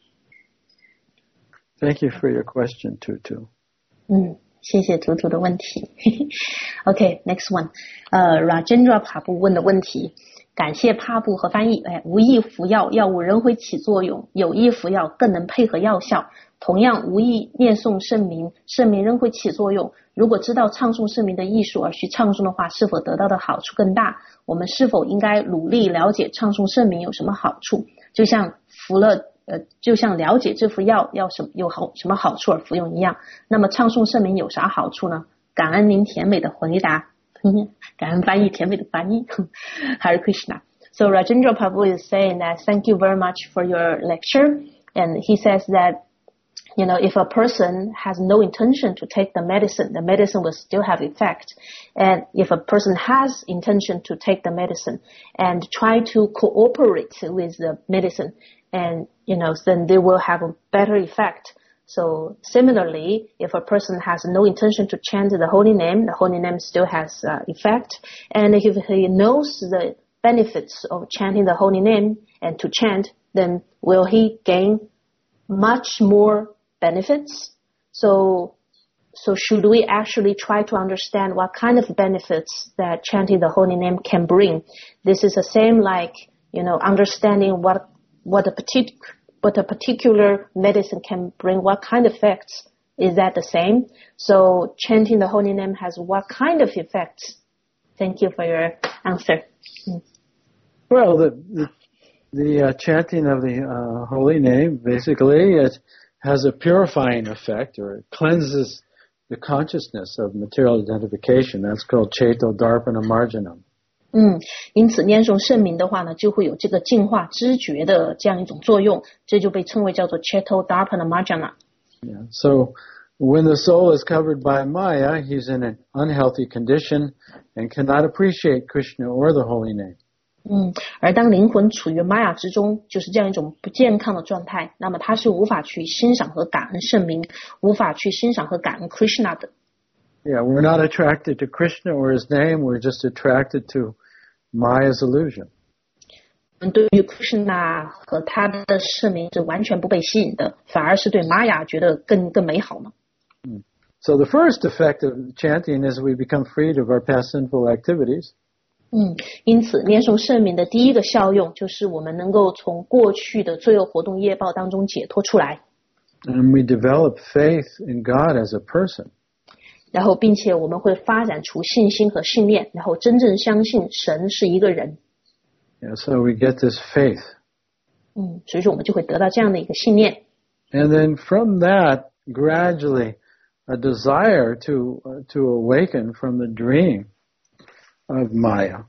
Thank you for your question, Tutu.
嗯，谢谢图图的问题。OK, next one. 呃 Rajendra 帕布问的问题，感谢帕布和翻译。哎，无意服药，药物仍会起作用；有意服药更能配合药效。同样，无意念诵圣名，圣名仍会起作用。 如果知道唱诵圣名的艺术而去唱诵的话，是否得到的好处更大？我们是否应该努力了解唱诵圣名有什么好处？就像服了呃，就像了解这副药要什么有好什么好处而服用一样。那么唱诵圣名有啥好处呢？感恩您甜美的回答，感恩翻译甜美的翻译。Hare Krishna. So Rajendra Prabhu is saying that thank you very much for your lecture, and he says that you know, if a person has no intention to take the medicine, the medicine will still have effect. And if a person has intention to take the medicine and try to cooperate with the medicine, and, you know, then they will have a better effect. So similarly, if a person has no intention to chant the holy name, the holy name still has uh, effect. And if he knows the benefits of chanting the holy name and to chant, then will he gain much more benefits? So, so should we actually try to understand what kind of benefits that chanting the holy name can bring? This is the same like, you know, understanding what, what a particular, what a particular medicine can bring, what kind of effects. Is that the same? So chanting the holy name has what kind of effects? Thank you for your answer.
Well, the, the, the uh, chanting of the uh, holy name, basically, it has a purifying effect, or it cleanses the consciousness of material identification. That's called Cheto Darpana Marjanam.
嗯，因此念诵圣名的话呢，就会有这个净化知觉的这样一种作用，这就被称为叫做 Cheto Darpana Marjana.
Yeah. So when the soul is covered by Maya, he's in an unhealthy condition and cannot appreciate Krishna or the holy name.
嗯，而当灵魂处于玛雅之中，就是这样一种不健康的状态，那么他是无法去欣赏和感恩圣名，无法去欣赏和感恩 Krishna 的。
Yeah, we're not attracted to Krishna or his name, we're just attracted to Maya's illusion.
我们对于 Krishna 和他的圣名是完全不被吸引的，反而是对玛雅觉得更更美好嘛。
Mm. So the first effect of chanting is we become freed of our past sinful activities.
嗯，因此念诵圣名的第一个效用就是我们能够从过去的罪恶活动业报当中解脱出来。
And we develop faith in God as a person.
然后并且我们会发展出信心和信念，然后真正相信神是一个人。
Yeah, so we get this faith.
嗯，所以说我们就会得到这样的一个信念。
And then from that, gradually, a desire to uh, to awaken from the dream of Maya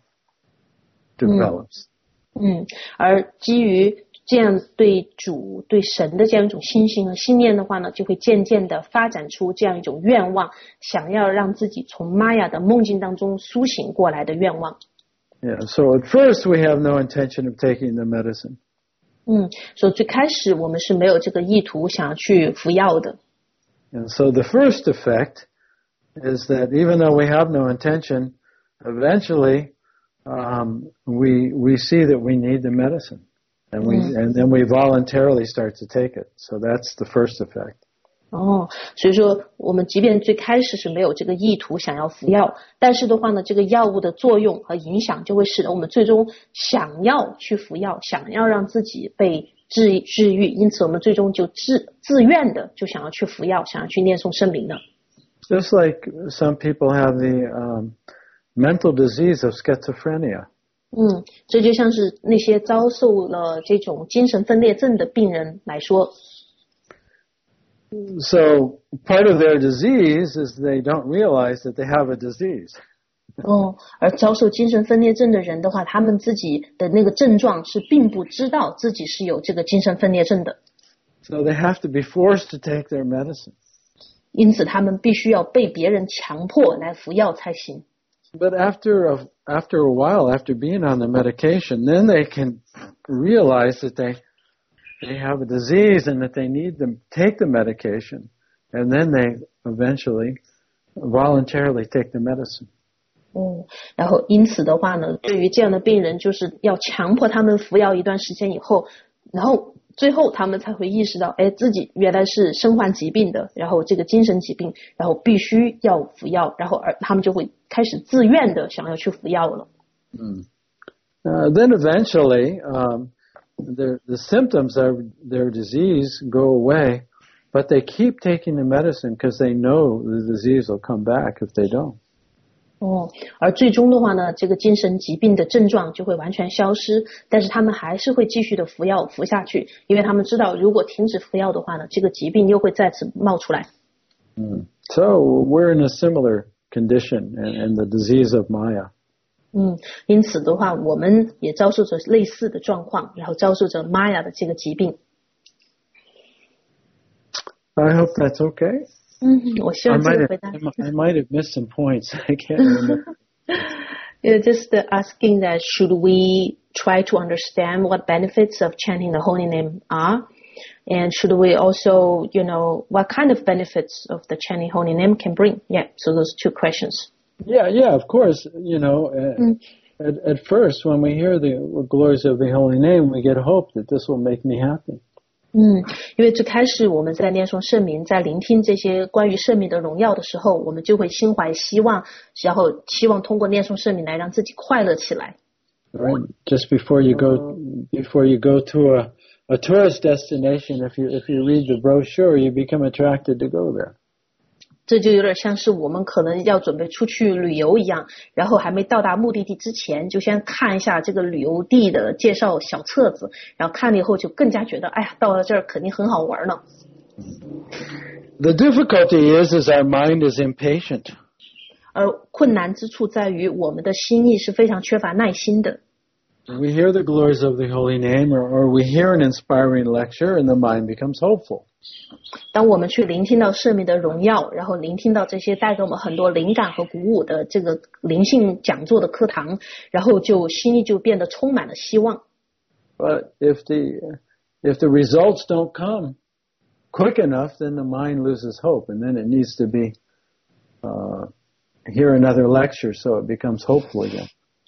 develops.
嗯，嗯，而基于这样对主对神的这样一种信心和信念的话呢，就会渐渐的发展出这样一种愿望，想要让自己从玛雅的梦境当中苏醒过来的愿望。
Yeah, so at first we have no intention of taking the medicine.
嗯，所以最开始我们是没有这个意图想要去服药的。
And so the first effect is that even though we have no intention, eventually um, we we see that we need the medicine, and we mm. and then we voluntarily start to take it. So that's the first effect.
哦，所以说我们即便最开始是没有这个意图想要服药，但是的话呢，这个药物的作用和影响就会使得我们最终想要去服药，想要让自己被治治愈，因此我们最终就自自愿的就想要去服药，想要去念诵圣名了。
Just like some people have the um, mental disease of schizophrenia.
嗯，这就像是那些遭受了这种精神分裂症的病人来说。
So part of their disease is they don't realize that they have a disease.
哦，而遭受精神分裂症的人的话，他们自己的那个症状是并不知道自己是有这个精神分裂症的。
So they have to be forced to take their medicine.
因此他们必须要被别人强迫来服药才行。
But after a, after a while, after being on the medication, then they can realize that they they have a disease and that they need to take the medication, and then they eventually voluntarily take the medicine.
哦，然后因此的话呢，对于这样的病人，就是要强迫他们服药一段时间以后，然后最后他们才会意识到，哎，自己原来是身患疾病的，然后这个精神疾病，然后必须要服药，然后而他们就会开始自愿的想要去服药了。
Mm. Uh, then eventually, um, the the symptoms of their disease go away, but they keep taking the medicine because they know the disease will come back if they don't.
哦，而最终的话呢，这个精神疾病的症状就会完全消失，但是他们还是会继续的服药服下去，因为他们知道如果停止服药的话呢，这个疾病又会再次冒出来。
Mm. So we're in a similar condition in, in the disease of Maya.
嗯，因此的话，我们也遭受着类似的状况，然后遭受着 Maya 的这个疾病。
I hope that's okay.
嗯，我希望这个回答。
I might have missed some points. I can't remember.
Yeah, just asking that should we try to understand what benefits of chanting the holy name are, and should we also, you know, what kind of benefits of the chanting holy name can bring? Yeah, so those two questions.
Yeah, yeah, of course. You know, uh, mm. at, at first when we hear the glories of the holy name, we get hope that this will make me happy.
嗯，因为最开始我们在念诵圣名，在聆听这些关于圣名的荣耀的时候，我们就会心怀希望，然后希望通过念诵圣名来让自己快乐起来。
Right. Just before you go, before you go to a, a tourist destination, if you if you read the brochure, you become attracted to go there.
这就有点像是我们可能要准备出去旅游一样，然后还没到达目的地之前，就先看一下这个旅游地的介绍小册子，然后看了以后就更加觉得，哎呀，到了这儿肯定很好玩呢。
The difficulty is, is our mind is impatient.
而困难之处在于，我们的心意是非常缺乏耐心的。
We hear the glories of the holy name, or, or we hear an inspiring lecture, and the mind becomes hopeful.
当我们去聆听到圣名的荣耀，然后聆听到这些带给我们很多灵感和鼓舞的这个灵性讲座的课堂，然后就心里就变得充满了希望。
But if the if the results don't come quick enough, then the mind loses hope, and then it needs to be uh, hear another lecture, so it becomes hopeful again.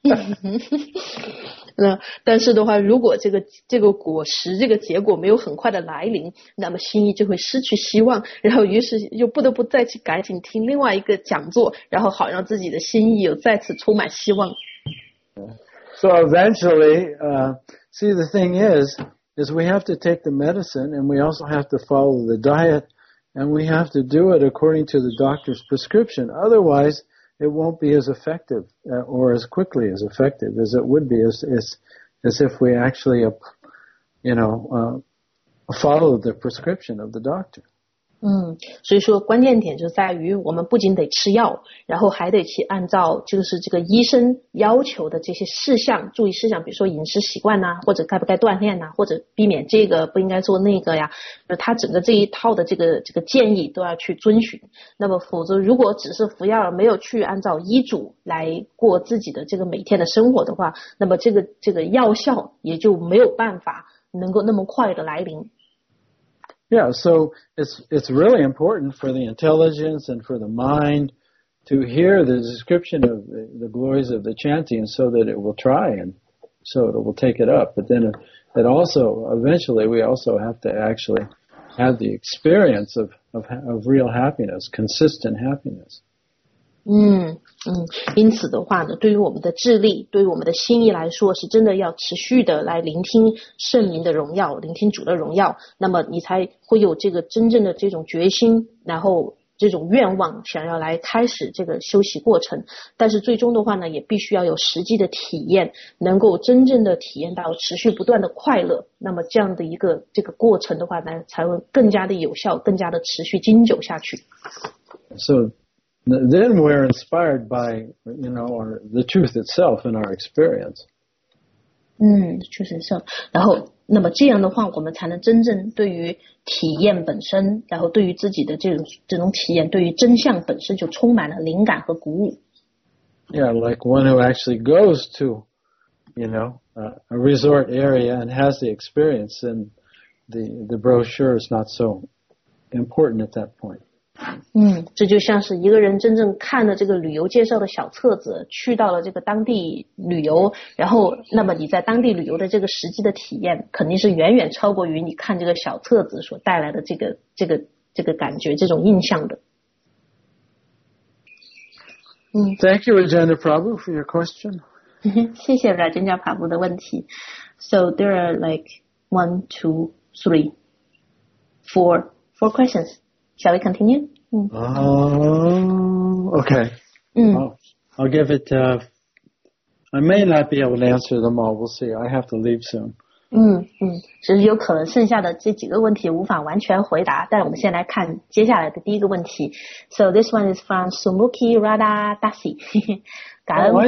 那但是的话，如果这个这个果实这个结果没有很快的来临，那么心意就会失去希望，然后于是又不得不再去赶紧听另外一个讲座，然后好让自己的心意有再次充满希望。
So eventually, uh, see the thing is, is we have to take the medicine, and we also have to follow the diet, and we have to do it according to the doctor's prescription. Otherwise, it won't be as effective uh, or as quickly as effective as it would be as as, as if we actually, uh, you know, uh, follow the prescription of the doctor.
嗯，所以说关键点就在于我们不仅得吃药，然后还得去按照就是这个医生要求的这些事项，注意事项，比如说饮食习惯呐、啊，或者该不该锻炼呐、啊，或者避免这个不应该做那个呀，他整个这一套的这个这个建议都要去遵循。那么否则如果只是服药没有去按照医嘱来过自己的这个每天的生活的话，那么这个这个药效也就没有办法能够那么快的来临。
Yeah, so it's it's really important for the intelligence and for the mind to hear the description of the, the glories of the chanting so that it will try and so it will take it up. But then it, it also, eventually we also have to actually have the experience of, of, of real happiness, consistent happiness.
嗯嗯，因此的话呢，对于我们的智力，对于我们的心意来说，是真的要持续的来聆听圣名的荣耀，聆听主的荣耀，那么你才会有这个真正的这种决心，然后这种愿望，想要来开始这个修习过程。但是最终的话呢，也必须要有实际的体验，能够真正的体验到持续不断的快乐。那么这样的一个这个过程的话呢，才会更加的有效，更加的持续经久下去。
So then we're inspired by, you know, our, the truth itself in our experience.
嗯，确实是。然后，那么这样的话，我们才能真正对于体验本身，然后对于自己的这种这种体验，对于真相本身就充满了灵感和鼓舞。
Yeah, like one who actually goes to, you know, uh, a resort area and has the experience, and the the brochure is not so important at that point.
嗯，这就像是一个人真正看了这个旅游介绍的小册子，去到了这个当地旅游，然后那么你在当地旅游的这个实际的体验，肯定是远远超过于你看这个小册子所带来的这个这个这个感觉，这种印象的。嗯
Thank you, Rajendra Prabhu, for your question.
谢谢 Rajendra Prabhu 的问题。So there are like one, two, three, four, four questions. Shall we continue?
Oh, uh, okay.
Mm.
I'll, I'll give it, uh, I may not be able to answer them all. We'll see. I have to leave soon.
嗯嗯，只是有可能剩下的这几个问题无法完全回答，但我们先来看接下来的第一个问题。So this one is from Sumuki Radha Dasi 。感恩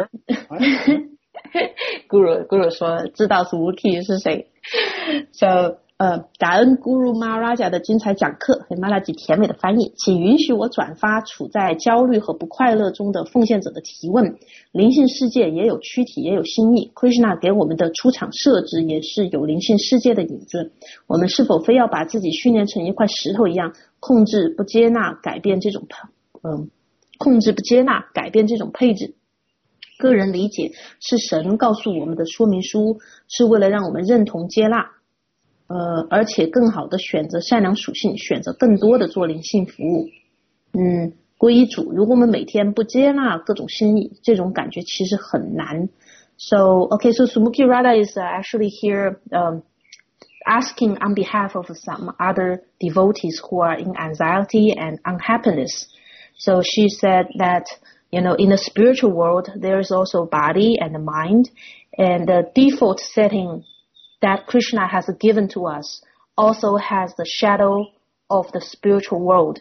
Guru。Guru Guru 说知道 Sumuki 是谁。So 呃，感恩 Guru Maharaja 的精彩讲课和 Maharaji 甜美的翻译，请允许我转发处在焦虑和不快乐中的奉献者的提问。灵性世界也有躯体，也有心意。Krishna 给我们的出场设置也是有灵性世界的影子。我们是否非要把自己训练成一块石头一样，控制不接纳改变这种嗯，控制不接纳改变这种配置？个人理解是神告诉我们的说明书，是为了让我们认同接纳。呃，而且更好的选择善良属性，选择更多的做灵性服务。嗯，皈依主，如果我们每天不接纳各种心意，这种感觉其实很难。So, okay, so Sumuki Radha is actually here um, asking on behalf of some other devotees who are in anxiety and unhappiness. So she said that, you know, in the spiritual world, there is also body and the mind, and the default setting that Krishna has given to us also has the shadow of the spiritual world.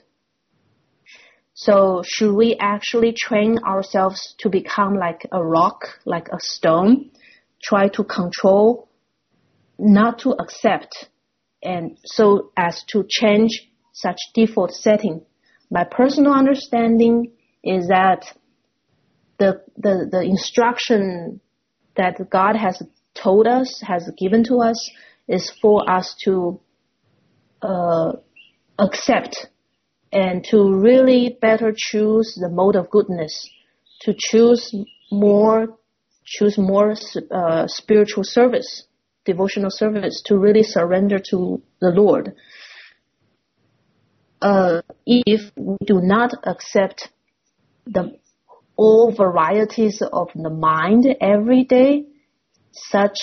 So should we actually train ourselves to become like a rock, like a stone, try to control, not to accept, and so as to change such default setting? My personal understanding is that the, the, the instruction that God has told us, has given to us, is for us to uh, accept and to really better choose the mode of goodness, to choose more, choose more uh, spiritual service, devotional service, to really surrender to the Lord. Uh, if we do not accept the all varieties of the mind every day, such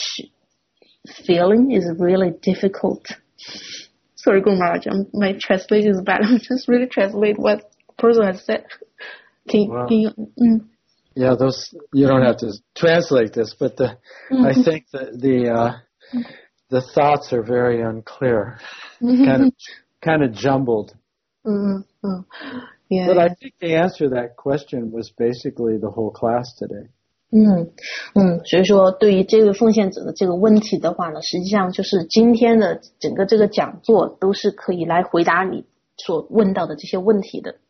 feeling is really difficult. Sorry, Guru, my translation is bad. I'm just really translate what the person has said. Can,
wow.
can you, mm.
Yeah, those, you don't have to translate this, but the, mm-hmm. I think that the, uh, the thoughts are very unclear, mm-hmm. kind of, kind of jumbled.
Mm-hmm. Yeah.
But I think the answer to that question was basically the whole class today.
嗯嗯，所以说对于这位奉献者的这个问题的话呢，实际上就是今天的整个这个讲座都是可以来回答你所问到的这些问题的。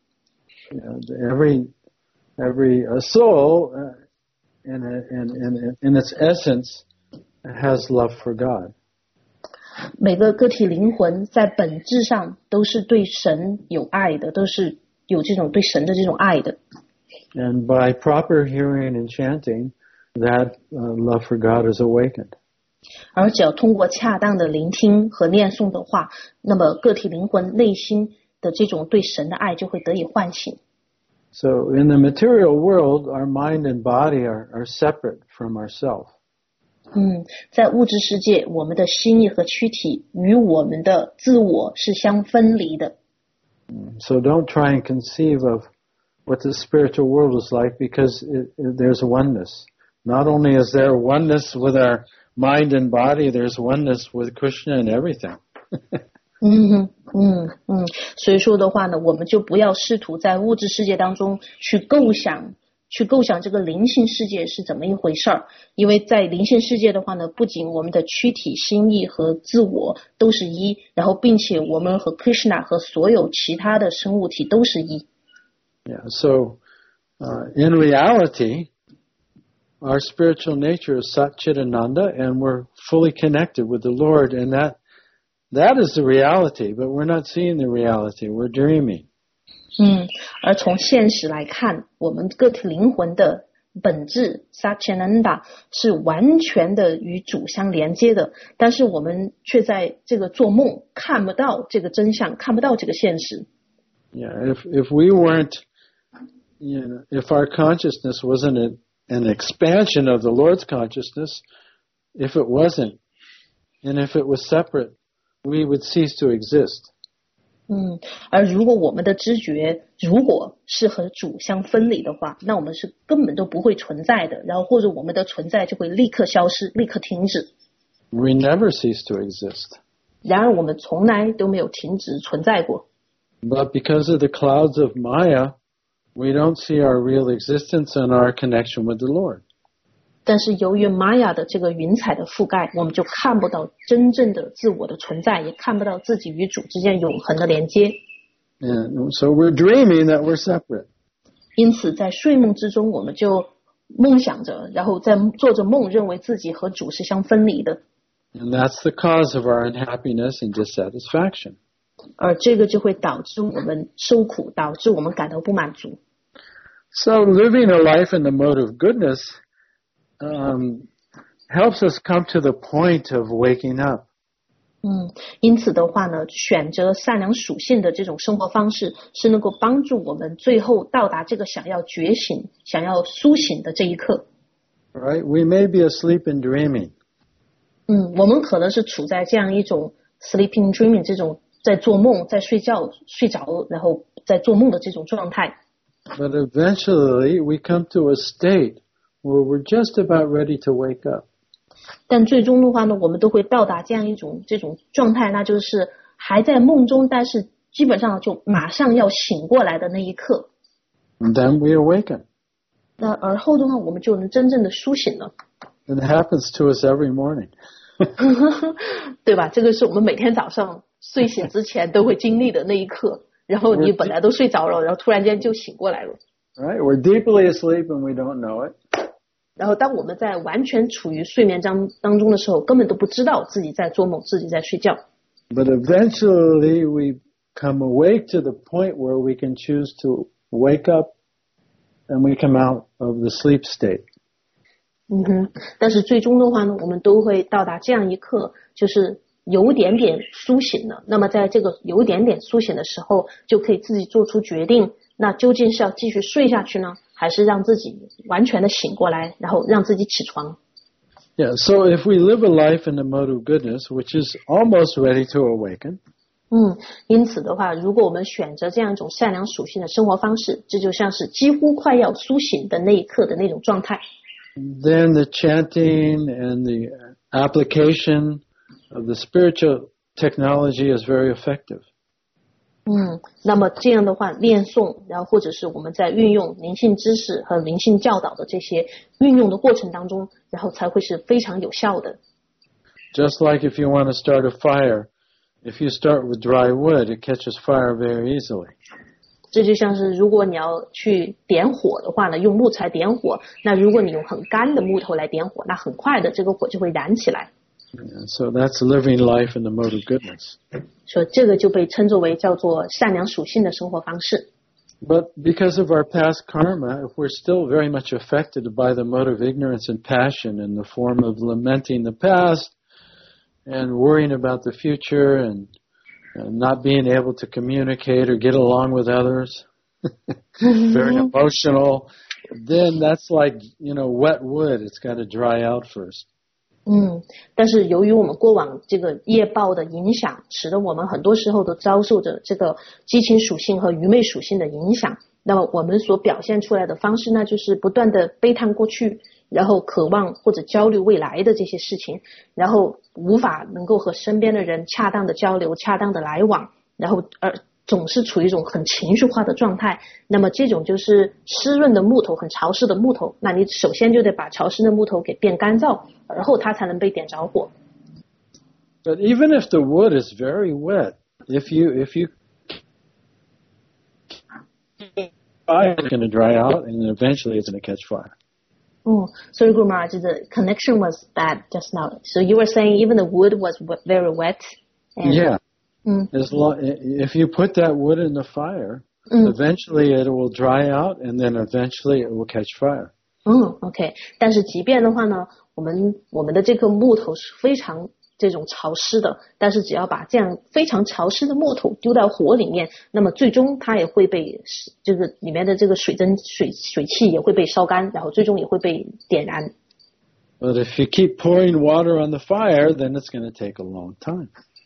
Every every soul in in in in its essence has love for God.
每个个体灵魂在本质上都是对神有爱的，都是有这种对神的这种爱的。
And by proper hearing and chanting, that uh, love for God is awakened.
而只要通过恰当的聆听和念诵的话，那么个体灵魂内心的这种对神的爱就会得以唤醒。
So in the material world, our mind and body are, are separate from ourself.
嗯，在物质世界，我们的心意和躯体与我们的自我是相分离的。
So don't try and conceive of what the spiritual world is like, because it, it, there's oneness. Not only is there oneness with our mind and body, there's oneness with Krishna and everything.
嗯嗯嗯，所以说的话呢，我们就不要试图在物质世界当中去构想，去构想这个灵性世界是怎么一回事儿。因为在灵性世界的话呢，不仅我们的躯体、心意和自我都是一，然后并且我们和 Krishna 和所有其他的生物体都是一。
Yeah, so uh, in reality, our spiritual nature is Satchidananda, and we're fully connected with the Lord, and that that is the reality, but we're not seeing the reality, we're dreaming.
嗯，而从现实来看，我们个体灵魂的本质 Satchidananda 是完全的与主相连接的，但是我们却在这个做梦，看不到这个真相，看不到这个现实。
Yeah, if if we weren't, you know, if our consciousness wasn't a, an expansion of the Lord's consciousness, if it wasn't, and if it was separate, we would cease to exist.
嗯，而如果我们的知觉如果是和主相分离的话，那我们是根本都不会存在的，然后或者我们的存在就会立刻消失，立刻停止。
We never cease to exist.
然而我们从来都没有停止存在过。
But because of the clouds of Maya, we don't see our real existence and our connection with the Lord.
但是由于玛雅的这个云彩的覆盖，我们就看不到真正的自我的存在，也看不到自己与主之间永恒的连接。
And so we're dreaming that we're separate.
因此在睡梦之中，我们就梦想着，然后在做着梦，认为自己和主是相分离的。
And that's the cause of our unhappiness and dissatisfaction.
而这个就会导致我们受苦，导致我们感到不满足。
So living a life in the mode of goodness um, helps us come to the point of waking up.
嗯，因此的话呢，选择善良属性的这种生活方式，是能够帮助我们最后到达这个想要觉醒、想要苏醒的这一刻。
Right? We may be asleep and dreaming.
嗯，我们可能是处在这样一种 sleeping dreaming 这种在做梦、在睡觉、睡着，然后在做梦的这种状态。
But eventually we come to a state where we're just about ready to wake up.
但最终的话呢，我们都会到达这样一种这种状态，那就是还在梦中，但是基本上就马上要醒过来的那一刻。
And then we awaken.
那而后的话，我们就能真正的苏醒了。
It happens to us every morning.
对吧？这个是我们每天早上睡醒之前都会经历的那一刻。然后你本来都睡着了，然后突然间就醒过来了。
Right? We're deeply asleep and we don't know it.
然后当我们在完全处于睡眠当当中的时候，根本都不知道自己在做梦，自己在睡觉。
But eventually we come awake to the point where we can choose to wake up and we come out of the sleep state.
嗯哼，但是最终的话呢，我们都会到达这样一刻，就是有点点苏醒了。那么在这个有点点苏醒的时候，就可以自己做出决定，那究竟是要继续睡下去呢，还是让自己完全的醒过来，然后让自己起床。
Yeah, so if we live a life in the mode of goodness, which is almost ready to awaken,
嗯，因此的话，如果我们选择这样一种善良属性的生活方式，这就像是几乎快要苏醒的那一刻的那种状态。
then the chanting and the application of the spiritual technology is very effective.
嗯，那么这样的话，念诵，然后或者是我们在运用灵性知识和灵性教导的这些运用的过程当中，然后才会是非常有效的。
Just like if you want to start a fire, if you start with dry wood, it catches fire very easily.
这就像是如果你要去点火的话呢，用木材点火，那如果你用很干的木头来点火，那很快的这个火就会燃起来。
And so that's living life in the mode of goodness.
所以这个就被称作为叫做善良属性的生活方式。
But because of our past karma, if we're still very much affected by the mode of ignorance and passion in the form of lamenting the past and worrying about the future and, and not being able to communicate or get along with others, very emotional, then that's like, you know, wet wood. It's got to dry out first.
嗯，但是由于我们过往这个业报的影响，使得我们很多时候都遭受着这个激情属性和愚昧属性的影响。那么我们所表现出来的方式呢，就是不断的悲叹过去，然后渴望或者焦虑未来的这些事情，然后无法能够和身边的人恰当的交流、恰当的来往，然后而总是处于一种很情绪化的状态。那么这种就是湿润的木头，很潮湿的木头，那你首先就得把潮湿的木头给变干燥，而后它才能被点着火。
But even if the wood is very wet, if you if you fire is going to dry out and eventually it's going to catch fire.
Oh, sorry, Guru Maharaj, the connection was bad just now. So you were saying even the wood was very wet? And
Yeah.
Mm.
As long, if you put that wood in the fire,
Mm.
eventually it will dry out and then eventually it will catch fire.
嗯 ，OK。但是即便的话呢，我们我们的这颗木头是非常这种潮湿的，但是只要把这样非常潮湿的木头丢到火里面，那么最终它也会被这个里面的这个水蒸水水汽也会被烧干，然后最终也会被点燃。
But if you keep pouring water on the fire, then it's going to take a long time.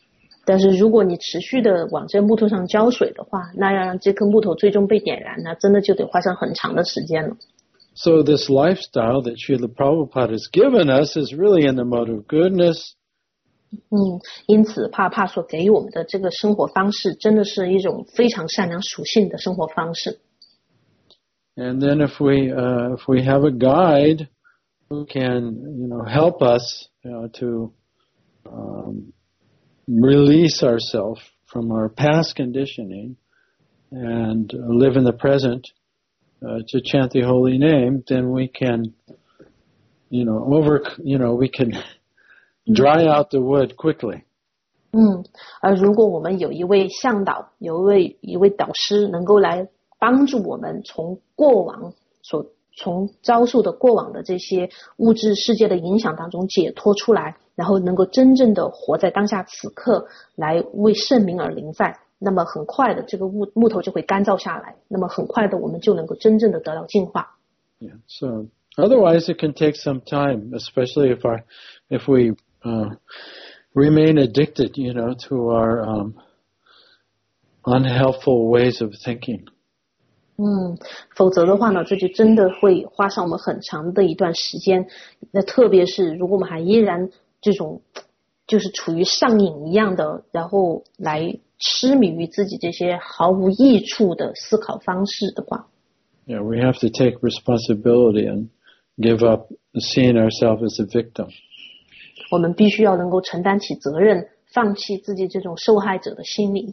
但是如果你持续的往这木头上浇水的话，那要让这棵木头最终被点燃，那真的就得花上很长的时间了。
So this lifestyle that Srila Prabhupada has given us is really in the mode of goodness.
嗯，因此帕帕所给予我们的这个生活方式，真的是一种非常善良属性的生活方式。
And then if we uh, if we have a guide who can, you know, help us, you know, to um, release ourselves from our past conditioning and live in the present, uh, to chant the holy name, then we can, you know, over, you know, we can dry out the wood quickly.
嗯，而如果我们有一位向导，有一位一位导师，能够来帮助我们从过往所从遭受的过往的这些物质世界的影响当中解脱出来，然后能够真正的活在当下此刻，来为圣名而临在，那么很快的这个木木头就会干燥下来，那么很快的我们就能够真正的得到净化。
Yeah, so otherwise it can take some time, especially if our if we uh, remain addicted, you know, to our um, unhelpful ways of thinking.
嗯，否则的话呢，这就真的会花上我们很长的一段时间。那特别是如果我们还依然这种就是处于上瘾一样的，然后来痴迷于自己这些毫无益处的思考方式的话。
Yeah, we have to take responsibility and give up seeing ourselves as a victim.
我们必须要能够承担起责任，放弃自己这种受害者的心理。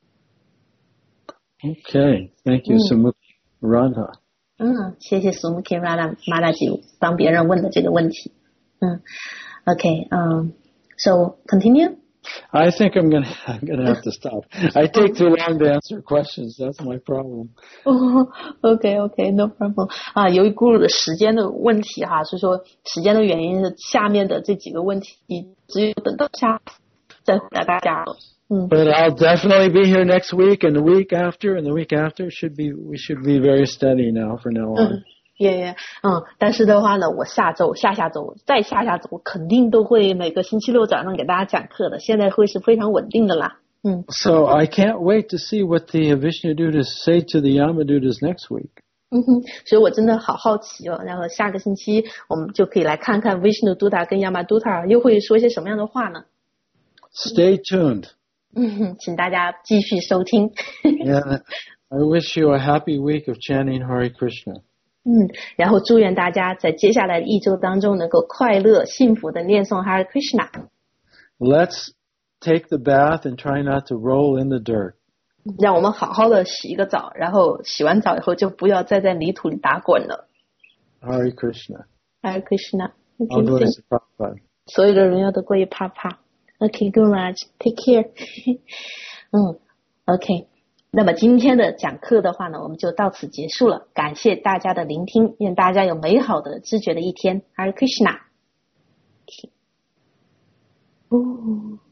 Okay, thank you, Sumukhi Radha.
嗯，谢谢 Sumukhi Radha Mataji 帮别人问的这个问题。嗯 ，Okay, um, so continue.
I think I'm gonna I'm gonna have to stop. I take too long to answer questions. That's my problem.
Oh, okay, okay, no problem. 啊，由于 Guru 的时间的问题哈，所以说时间的原因是下面的这几个问题只有等到下再回答大家了。
But I'll definitely be here next week and the week after and the week after should be we should be very steady now from now on.
也也嗯，但是的话呢，我下周、下下周、再下下周肯定都会每个星期六早上给大家讲课的，现在会是非常稳定的啦。嗯。
So I can't wait to see what the Vishnudutas say to the Yamadutas next week.
嗯哼，所以我真的好好奇哦，然后下个星期我们就可以来看看 Vishnuduta 跟 Yamaduta 又会说一些什么样的话呢
？Stay tuned.
嗯，请大家继续收听。
Yeah, I wish you a happy week of chanting Hare Krishna.
嗯，然后祝愿大家在接下来的一周当中能够快乐、幸福的念诵 Hare Krishna。
Let's take the bath and try not to roll in the dirt.
让我们好好的洗一个澡，然后洗完澡以后就不要再在泥土里打滚了。
Hare Krishna.
Hare Krishna.
All glories to Prabhupada.
所有的荣耀都归于帕帕。Okay, Guru Raj, take care. 嗯 ，OK. 那么今天的讲课的话呢，我们就到此结束了。感谢大家的聆听，愿大家有美好的知觉的一天。Hare Krishna. Okay. Oh.